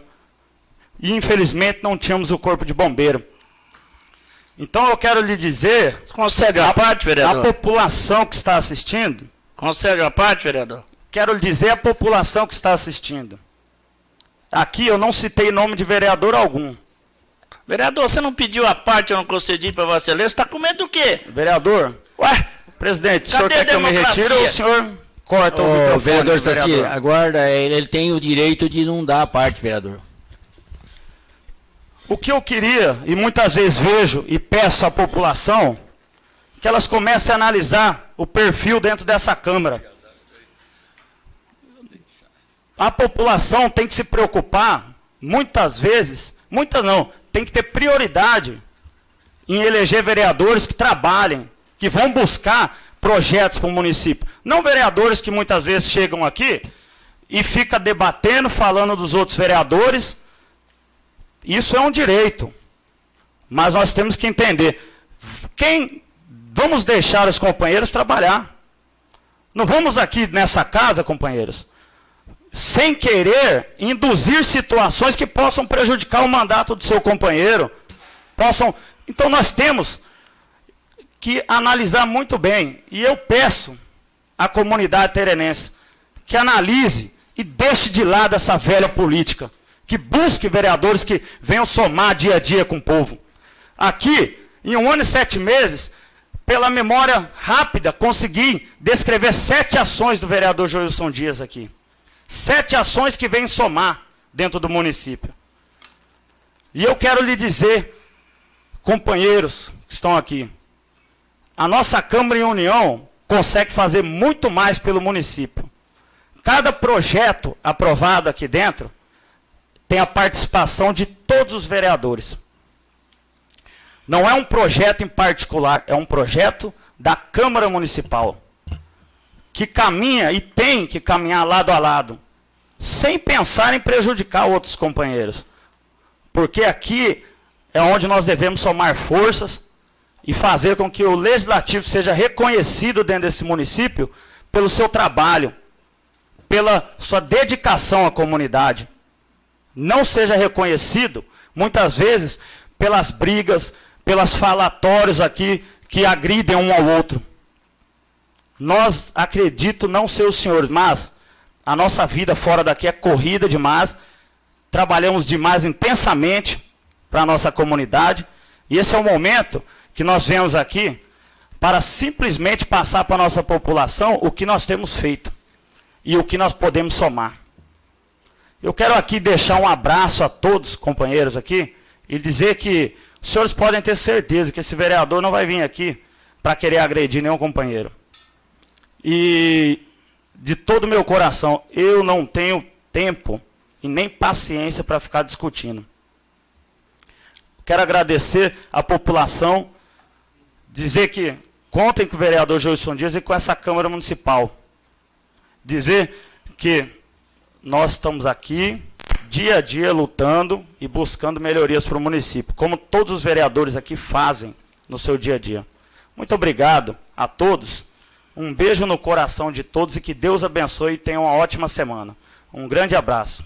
E infelizmente não tínhamos o corpo de bombeiro. Então eu quero lhe dizer, consegue a parte, vereador? A população que está assistindo, consegue a parte, vereador? Quero lhe dizer a população que está assistindo. Aqui eu não citei nome de vereador algum. Vereador, você não pediu a parte, eu não concedi para você ler, você está com medo do quê? Vereador, ué, presidente, o senhor quer que eu me retire ou o senhor corta o, o microfone? Vereador Saci, aguarda, ele, ele tem o direito de não dar a parte, vereador. O que eu queria, e muitas vezes vejo e peço à população, que elas comecem a analisar o perfil dentro dessa Câmara. A população tem que se preocupar, muitas vezes, muitas não, tem que ter prioridade em eleger vereadores que trabalhem, que vão buscar projetos para o município. Não vereadores que muitas vezes chegam aqui e ficam debatendo, falando dos outros vereadores. Isso é um direito, mas nós temos que entender, quem, vamos deixar os companheiros trabalhar. Não vamos aqui nessa casa, companheiros, sem querer induzir situações que possam prejudicar o mandato do seu companheiro. Possam, então nós temos que analisar muito bem, e eu peço à comunidade terenense que analise e deixe de lado essa velha política. Que busque vereadores que venham somar dia a dia com o povo. Aqui, em um ano e sete meses, pela memória rápida, consegui descrever sete ações do vereador Joilson Dias aqui. Sete ações que vêm somar dentro do município. E eu quero lhe dizer, companheiros que estão aqui, a nossa Câmara em União consegue fazer muito mais pelo município. Cada projeto aprovado aqui dentro tem a participação de todos os vereadores. Não é um projeto em particular, é um projeto da Câmara Municipal, que caminha e tem que caminhar lado a lado, sem pensar em prejudicar outros companheiros. Porque aqui é onde nós devemos somar forças e fazer com que o Legislativo seja reconhecido dentro desse município pelo seu trabalho, pela sua dedicação à comunidade. não seja reconhecido, muitas vezes, pelas brigas, pelas falatórios aqui, que agridem um ao outro. Nós, acredito, não ser os senhores, mas a nossa vida fora daqui é corrida demais, trabalhamos demais intensamente para a nossa comunidade, e esse é o momento que nós vemos aqui para simplesmente passar para a nossa população o que nós temos feito e o que nós podemos somar. Eu quero aqui deixar um abraço a todos os companheiros aqui e dizer que os senhores podem ter certeza que esse vereador não vai vir aqui para querer agredir nenhum companheiro. E de todo o meu coração, eu não tenho tempo e nem paciência para ficar discutindo. Quero agradecer à população, dizer que contem com o vereador Joilson Dias e com essa Câmara Municipal. Dizer que nós estamos aqui, dia a dia, lutando e buscando melhorias para o município, como todos os vereadores aqui fazem no seu dia a dia. Muito obrigado a todos, um beijo no coração de todos e que Deus abençoe e tenha uma ótima semana. Um grande abraço.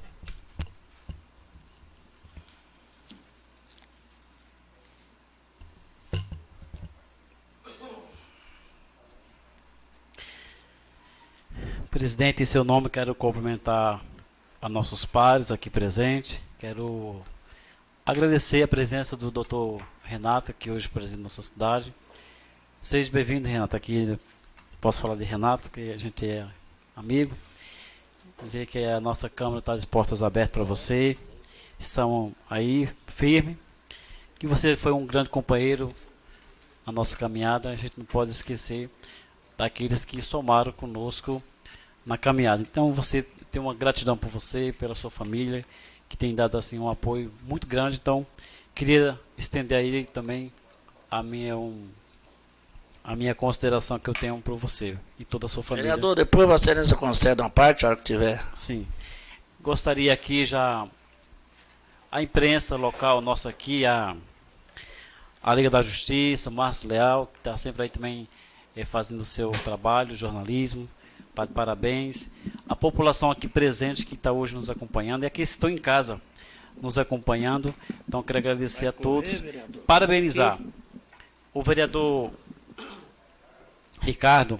Presidente, em seu nome, quero cumprimentar a nossos pares aqui presentes. Quero agradecer a presença do doutor Renato, que hoje preside nossa cidade. Seja bem-vindo, Renato. Aqui posso falar de Renato, porque a gente é amigo. Dizer que a nossa Câmara está de portas abertas para você. Estão aí, firme. Que você foi um grande companheiro na nossa caminhada. A gente não pode esquecer daqueles que somaram conosco na caminhada. Então você tem uma gratidão por você, pela sua família, que tem dado assim um apoio muito grande. Então queria estender aí também a minha um, a minha consideração que eu tenho por você e toda a sua família. Vereador, depois você nos concede uma parte, a hora que tiver. Sim. Gostaria aqui já a imprensa local nossa aqui, a a Liga da Justiça, o Márcio Leal, que está sempre aí também é, fazendo o seu trabalho, jornalismo. Parabéns. A população aqui presente que está hoje nos acompanhando e aqui estão em casa nos acompanhando. Então quero agradecer a todos. Parabenizar o vereador Ricardo,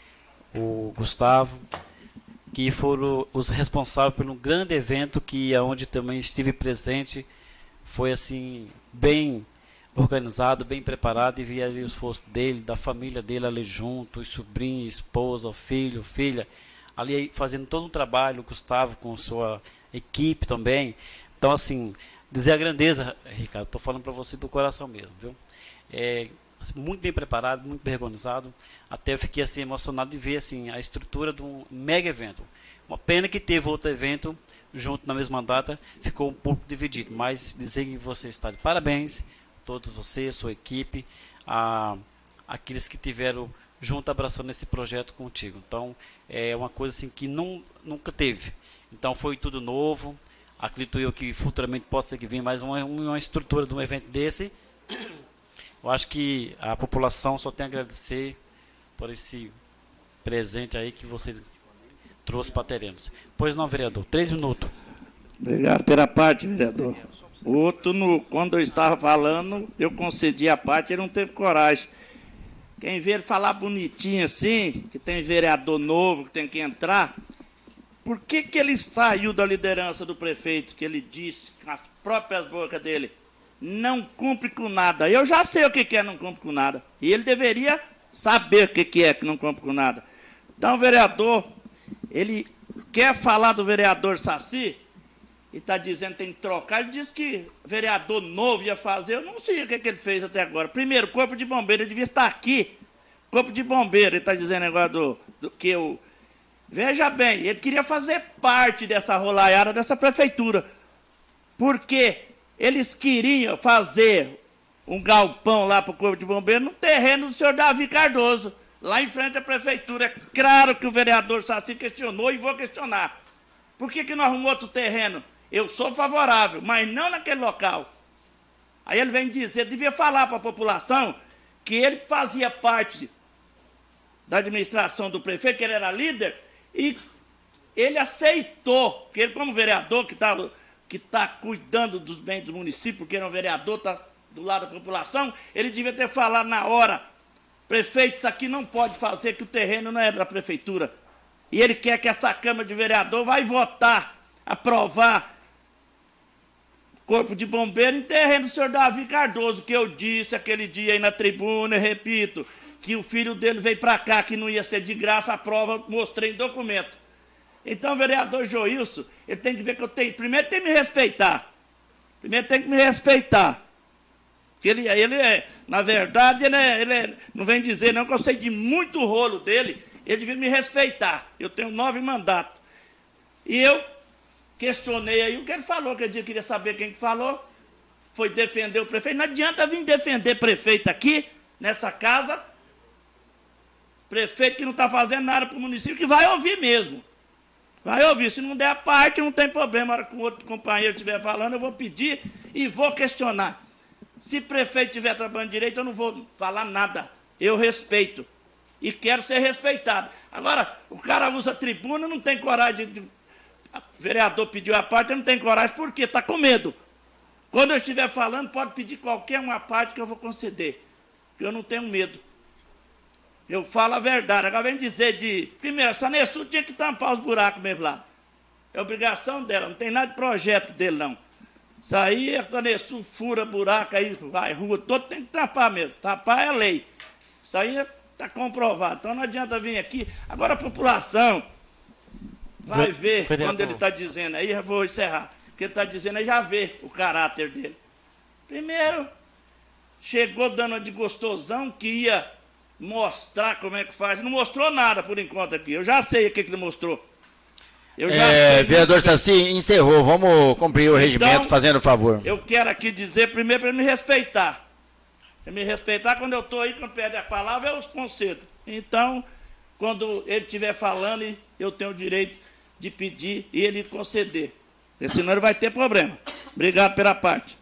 o Gustavo, que foram os responsáveis pelo grande evento que aonde também estive presente. Foi assim bem organizado, bem preparado, e vi ali o esforço dele, da família dele ali junto, os sobrinhos, esposa, filho, filha, ali fazendo todo um trabalho, o Gustavo com sua equipe também. Então, assim, dizer a grandeza, Ricardo, estou falando para você do coração mesmo, viu? É, muito bem preparado, muito bem organizado, até eu fiquei assim emocionado de ver assim a estrutura de um mega evento. Uma pena que teve outro evento junto na mesma data, ficou um pouco dividido, mas dizer que você está de parabéns, todos vocês, sua equipe, a, aqueles que tiveram junto abraçando esse projeto contigo. Então, é uma coisa assim que não, nunca teve. Então, foi tudo novo. Acredito eu que futuramente possa ser que venha mais uma, uma estrutura de um evento desse. Eu acho que a população só tem a agradecer por esse presente aí que você trouxe para Terenos. Pois não, vereador, três minutos. Obrigado pela parte, vereador. Outro, no, quando eu estava falando, eu concedi a parte, ele não teve coragem. Quem vê ele falar bonitinho assim, que tem vereador novo, que tem que entrar, por que, que ele saiu da liderança do prefeito, que ele disse, com as próprias bocas dele, não cumpre com nada? Eu já sei o que, que é não cumpre com nada. E ele deveria saber o que, que é que não cumpre com nada. Então, o vereador, ele quer falar do vereador Saci, e está dizendo que tem que trocar. Ele disse que vereador novo ia fazer. Eu não sei o que, que ele fez até agora. Primeiro, o Corpo de Bombeiro, ele devia estar aqui. Corpo de Bombeiro, ele está dizendo negócio do, do que eu... Veja bem, ele queria fazer parte dessa rolaiada dessa prefeitura. Porque eles queriam fazer um galpão lá para o Corpo de Bombeiro no terreno do senhor Davi Cardoso, lá em frente à prefeitura. É claro que o vereador Saci questionou e vou questionar. Por que, que não arrumou outro terreno? Eu sou favorável, mas não naquele local. Aí ele vem dizer, devia falar para a população que ele fazia parte da administração do prefeito, que ele era líder, e ele aceitou, que ele, como vereador, que está que está cuidando dos bens do município, porque ele é um vereador, está do lado da população, ele devia ter falado na hora, prefeito, isso aqui não pode fazer, que o terreno não é da prefeitura. E ele quer que essa Câmara de Vereador vai votar, aprovar Corpo de Bombeiro em terreno do senhor Davi Cardoso, que eu disse aquele dia aí na tribuna, e repito, que o filho dele veio para cá, que não ia ser de graça, a prova mostrei em documento. Então, o vereador Joilson, ele tem que ver que eu tenho, primeiro tem que me respeitar, primeiro tem que me respeitar. Que ele, ele é, na verdade, ele, é, ele é, não vem dizer não que eu sei de muito rolo dele, ele devia me respeitar. Eu tenho nove mandatos. E eu questionei aí o que ele falou, que eu queria saber quem que falou, foi defender o prefeito. Não adianta vir defender prefeito aqui, nessa casa, prefeito que não está fazendo nada para o município, que vai ouvir mesmo. Vai ouvir, se não der a parte, não tem problema. Na hora que o outro companheiro estiver falando, eu vou pedir e vou questionar. Se prefeito estiver trabalhando direito, eu não vou falar nada. Eu respeito. E quero ser respeitado. Agora, o cara usa tribuna, não tem coragem de... O vereador pediu a parte, eu não tenho coragem. Por quê? Está com medo. Quando eu estiver falando, pode pedir qualquer uma parte que eu vou conceder. Porque eu não tenho medo. Eu falo a verdade. Agora vem dizer de... Primeiro, a Sanesul tinha que tampar os buracos mesmo lá. É obrigação dela, não tem nada de projeto dele, não. Isso aí, a Sanesul fura buraco aí, vai, rua, todo tem que tampar mesmo. Tapar é lei. Isso aí está comprovado. Então não adianta vir aqui. Agora a população vai ver quando ele está dizendo aí, eu vou encerrar. O que ele está dizendo aí já vê o caráter dele. Primeiro, chegou dando de gostosão que ia mostrar como é que faz. Não mostrou nada por enquanto aqui. Eu já sei o que, que ele mostrou. Eu já é, sei. Vereador Saci, encerrou. Vamos cumprir o regimento, então, fazendo o favor. Eu quero aqui dizer, primeiro, para ele me respeitar. Para me respeitar, quando eu estou aí, quando pede a palavra, eu os concedo. Então, quando ele estiver falando, eu tenho o direito de pedir e ele conceder. Porque senão ele vai ter problema. Obrigado pela parte.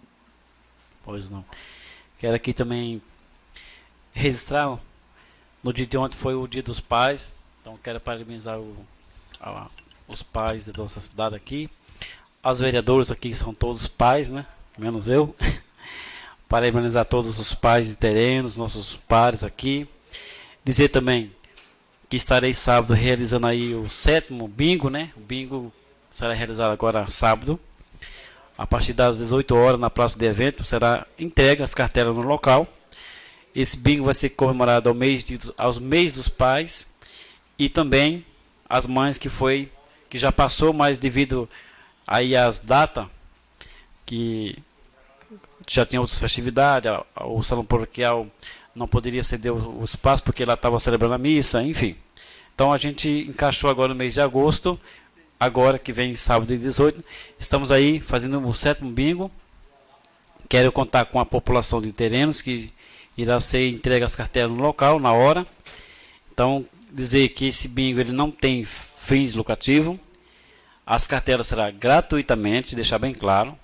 Pois não. Quero aqui também registrar, no dia de ontem foi o Dia dos Pais, então quero parabenizar o, a, os pais da nossa cidade aqui, aos vereadores aqui, que são todos pais, né? Menos eu. Parabenizar todos os pais de terrenos, nossos pares aqui. Dizer também que estarei sábado realizando aí o sétimo bingo, né? O bingo será realizado agora sábado, a partir das dezoito horas na praça de evento, será entregue as cartelas no local. Esse bingo vai ser comemorado ao mês de, aos mês dos pais e também as mães que foi que já passou, mas devido aí às datas que já tinha outras festividades, o salão paroquial não poderia ceder o, o espaço porque ela estava celebrando a missa, enfim. Então a gente encaixou agora no mês de agosto, agora que vem sábado dia dezoito, estamos aí fazendo o sétimo bingo. Quero contar com a população de terrenos que irá ser entregue as carteiras no local, na hora. Então, dizer que esse bingo ele não tem fins lucrativos. As carteiras serão gratuitamente, deixar bem claro.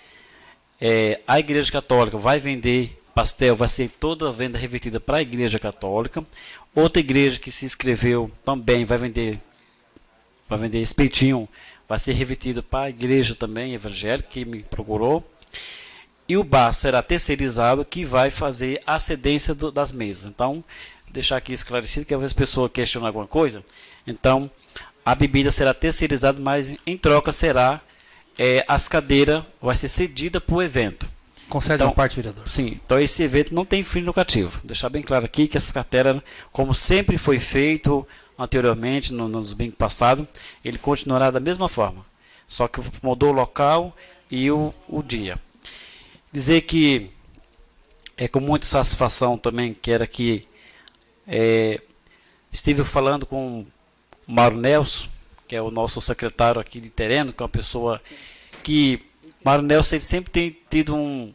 É, a Igreja Católica vai vender pastel, vai ser toda a venda revertida para a Igreja Católica. Outra igreja que se inscreveu também vai vender, vai vender espetinho, vai ser revertido para a igreja também evangélica que me procurou. E o bar será terceirizado, que vai fazer a cedência do, das mesas. Então, deixar aqui esclarecido, que às vezes a pessoa questiona alguma coisa. Então, a bebida será terceirizada, mas em troca será, é, as cadeiras, vai ser cedida para o evento. Concede então, uma parte, vereador. Sim, então esse evento não tem fim lucrativo. Deixar bem claro aqui que essas carteiras, como sempre foi feito anteriormente, no, nos bingos passados, ele continuará da mesma forma. Só que mudou o local e o, o dia. Dizer que é com muita satisfação também, que era que é, estive falando com o Mauro Nelson, que é o nosso secretário aqui de terreno, que é uma pessoa que, Mauro Nelson, ele sempre tem tido um,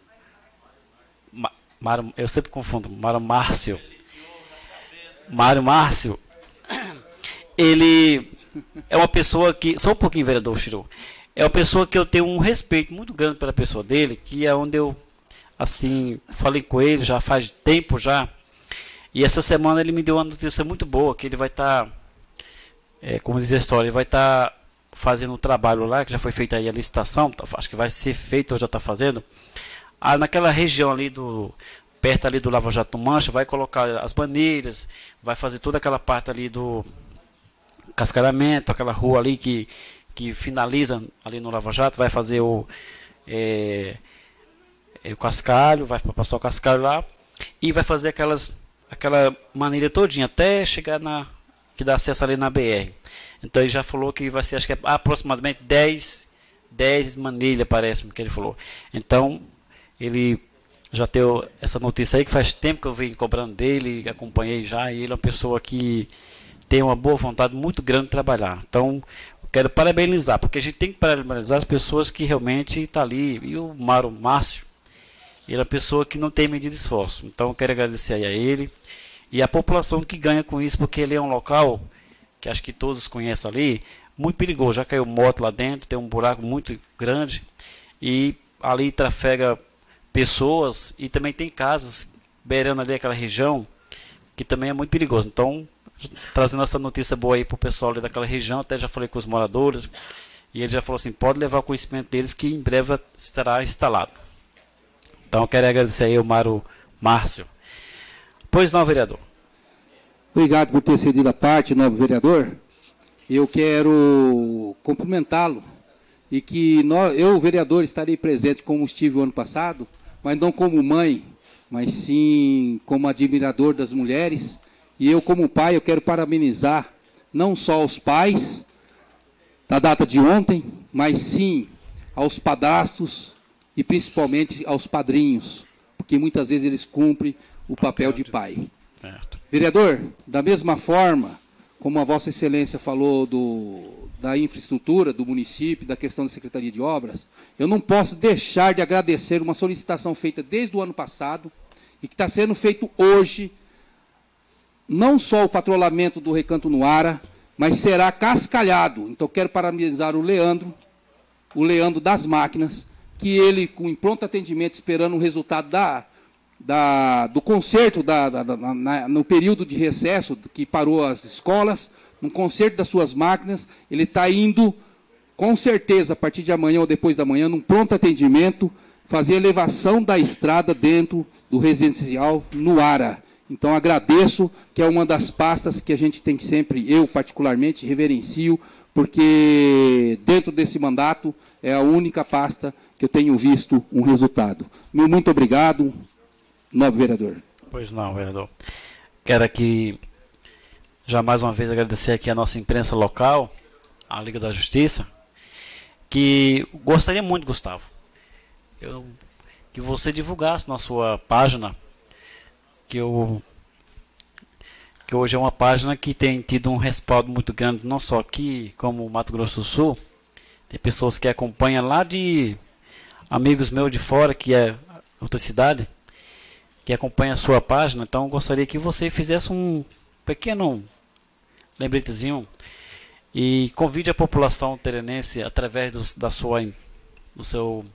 Mário, eu sempre confundo, Mário Márcio, Mário Márcio, ele é uma pessoa que, só um pouquinho, vereador Chiru, é uma pessoa que eu tenho um respeito muito grande pela pessoa dele, que é onde eu, assim, falei com ele já faz tempo já, e essa semana ele me deu uma notícia muito boa, que ele vai estar, tá, é, como diz a história, ele vai estar tá fazendo um trabalho lá, que já foi feita aí a licitação, acho que vai ser feito ou já está fazendo, ah, naquela região ali do perto ali do Lava Jato Mancha, vai colocar as manilhas, vai fazer toda aquela parte ali do cascalhamento, aquela rua ali que, que finaliza ali no Lava Jato, vai fazer o, é, é, o cascalho, vai passar o cascalho lá e vai fazer aquelas, aquela manilha todinha até chegar na que dá acesso ali na B R. Então ele já falou que vai ser, acho que é aproximadamente dez, dez manilhas, parece que ele falou. Então ele já deu essa notícia aí, que faz tempo que eu venho cobrando dele, acompanhei já, e ele é uma pessoa que tem uma boa vontade muito grande de trabalhar. Então, eu quero parabenizar, porque a gente tem que parabenizar as pessoas que realmente estão ali. E o Mário Márcio, ele é uma pessoa que não tem medido esforço. Então, eu quero agradecer aí a ele e a população que ganha com isso, porque ele é um local, que acho que todos conhecem ali, muito perigoso. Já caiu moto lá dentro, tem um buraco muito grande, e ali trafega pessoas, e também tem casas beirando ali aquela região que também é muito perigoso. Então, trazendo essa notícia boa aí para o pessoal ali daquela região, até já falei com os moradores, e ele já falou assim, pode levar o conhecimento deles que em breve estará instalado. Então, eu quero agradecer aí ao Mário Márcio. Pois não, vereador. Obrigado por ter cedido a parte, novo vereador. Eu quero cumprimentá-lo, e que nós, eu, vereador, estarei presente como estive o ano passado, mas não como mãe, mas sim como admirador das mulheres. E eu, como pai, eu quero parabenizar não só os pais da data de ontem, mas sim aos padrastos e principalmente aos padrinhos, porque muitas vezes eles cumprem o papel de pai. Certo. Vereador, da mesma forma, como a Vossa Excelência falou do, da infraestrutura do município, da questão da Secretaria de Obras, eu não posso deixar de agradecer uma solicitação feita desde o ano passado e que está sendo feito hoje, não só o patrulhamento do Recanto Nuara, mas será cascalhado. Então, quero parabenizar o Leandro, o Leandro das Máquinas, que ele, com pronto atendimento, esperando o resultado da, da, do concerto da, da, da, na, no período de recesso, que parou as escolas, no concerto das suas máquinas, ele está indo, com certeza, a partir de amanhã ou depois da manhã, num pronto atendimento, fazer a elevação da estrada dentro do residencial Nuara. Então, agradeço, que é uma das pastas que a gente tem que sempre, eu particularmente, reverencio, porque dentro desse mandato é a única pasta que eu tenho visto um resultado. Muito obrigado, novo vereador. Pois não, vereador. Quero aqui, já mais uma vez, agradecer aqui a nossa imprensa local, a Liga da Justiça, que gostaria muito, Gustavo, eu, que você divulgasse na sua página, que, eu, que hoje é uma página que tem tido um respaldo muito grande, não só aqui, como Mato Grosso do Sul. Tem pessoas que acompanham lá de amigos meus de fora, que é outra cidade, que acompanha a sua página. Então, eu gostaria que você fizesse um pequeno lembretezinho e convide a população terenense através do, da sua, do seu,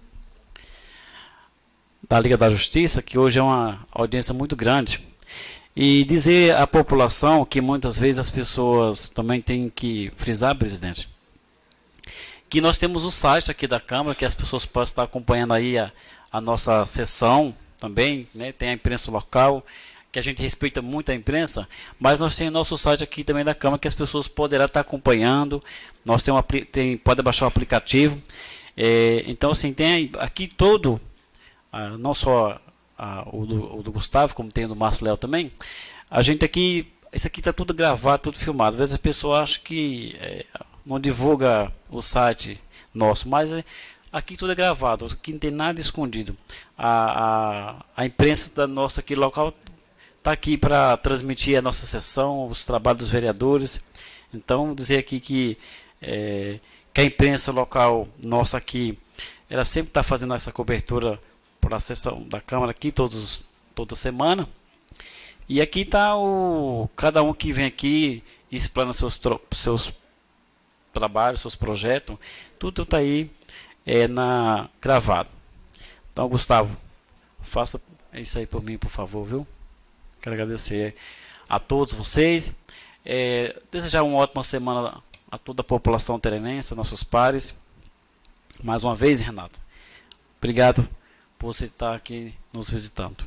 da Liga da Justiça, que hoje é uma audiência muito grande, e dizer à população que muitas vezes as pessoas também têm que frisar, presidente, que nós temos o site aqui da Câmara, que as pessoas possam estar acompanhando aí a, a nossa sessão também, né? Tem a imprensa local, que a gente respeita muito a imprensa, mas nós temos o nosso site aqui também da Câmara, que as pessoas poderão estar acompanhando. Nós temos um, tem, pode baixar o aplicativo. É, então, assim, tem aqui todo, ah, não só ah, o, do, o do Gustavo, como tem o do Márcio Léo também. A gente aqui, isso aqui está tudo gravado, tudo filmado. Às vezes a pessoa acha que é, não divulga o site nosso, mas é, aqui tudo é gravado, aqui não tem nada escondido. A, a, a imprensa da nossa aqui local está aqui para transmitir a nossa sessão, os trabalhos dos vereadores. Então, dizer aqui que, é, que a imprensa local nossa aqui, ela sempre está fazendo essa cobertura para a sessão da Câmara aqui, todos, toda semana. E aqui está o cada um que vem aqui e explana seus, seus trabalhos, seus projetos, tudo está aí é, na, gravado. Então, Gustavo, faça isso aí por mim, por favor, viu? Quero agradecer a todos vocês, é, desejar uma ótima semana a toda a população terenense, nossos pares. Mais uma vez, Renato, obrigado por você estar aqui nos visitando.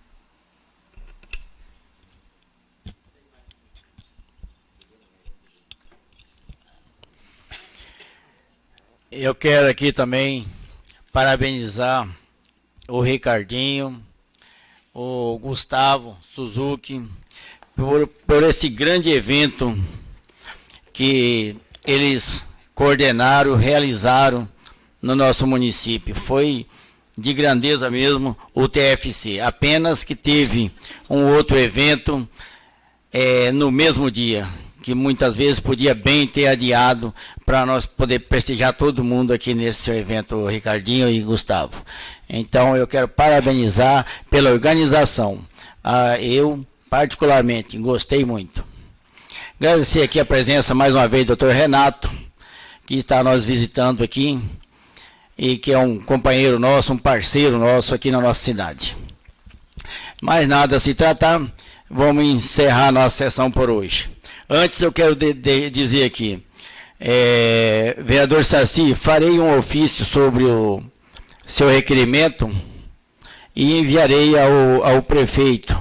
Eu quero aqui também parabenizar o Ricardinho, o Gustavo Suzuki, por, por esse grande evento que eles coordenaram, realizaram no nosso município. Foi de grandeza mesmo o T F C, apenas que teve um outro evento é, no mesmo dia, que muitas vezes podia bem ter adiado para nós poder prestigiar todo mundo aqui nesse evento, Ricardinho e Gustavo. Então eu quero parabenizar pela organização. Ah, eu, particularmente, gostei muito. Agradecer aqui a presença mais uma vez do doutor Renato, que está nos visitando aqui, e que é um companheiro nosso, um parceiro nosso aqui na nossa cidade. Mais nada a se tratar, vamos encerrar nossa sessão por hoje. Antes eu quero de, de, dizer aqui, é, vereador Saci, farei um ofício sobre o seu requerimento e enviarei ao, ao prefeito.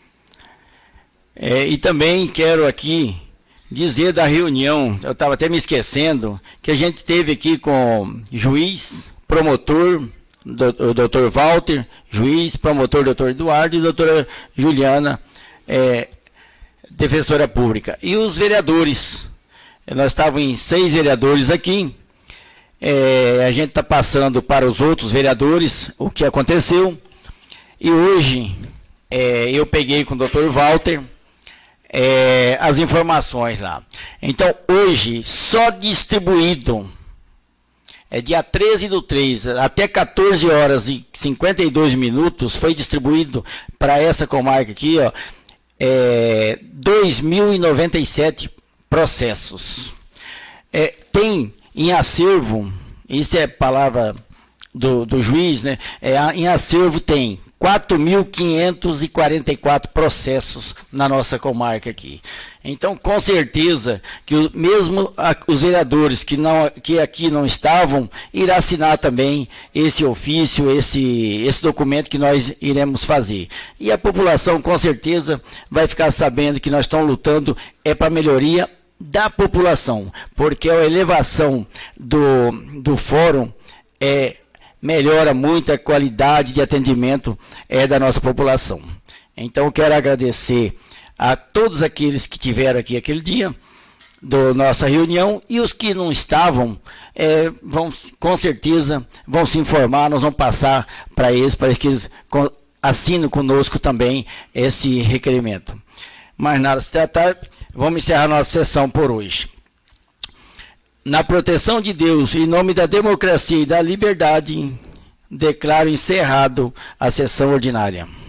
É, e também quero aqui dizer da reunião, eu estava até me esquecendo, que a gente teve aqui com juiz, promotor, do, o doutor Walter, juiz, promotor, doutor Eduardo e doutora Juliana, é, defensora pública. E os vereadores, nós estávamos em seis vereadores aqui, é, a gente está passando para os outros vereadores o que aconteceu, e hoje é, eu peguei com o doutor Walter é, as informações lá. Então, hoje, só distribuído, é dia treze do três, até quatorze horas e cinquenta e dois minutos, foi distribuído para essa comarca aqui, ó, é, dois mil e noventa e sete processos. É, tem em acervo, isso é palavra do, do juiz, né? É, em acervo tem quatro mil quinhentos e quarenta e quatro processos na nossa comarca aqui. Então, com certeza, que o, mesmo a, os vereadores que, não, que aqui não estavam, irá assinar também esse ofício, esse, esse documento que nós iremos fazer. E a população, com certeza, vai ficar sabendo que nós estamos lutando é para a melhoria da população, porque a elevação do, do fórum é melhora muito a qualidade de atendimento é, da nossa população. Então, quero agradecer a todos aqueles que tiveram aqui aquele dia da nossa reunião, e os que não estavam, é, vão, com certeza, vão se informar, nós vamos passar para eles, para que eles assinem conosco também esse requerimento. Mais nada se tratar, vamos encerrar nossa sessão por hoje. Na proteção de Deus, em nome da democracia e da liberdade, declaro encerrado a sessão ordinária.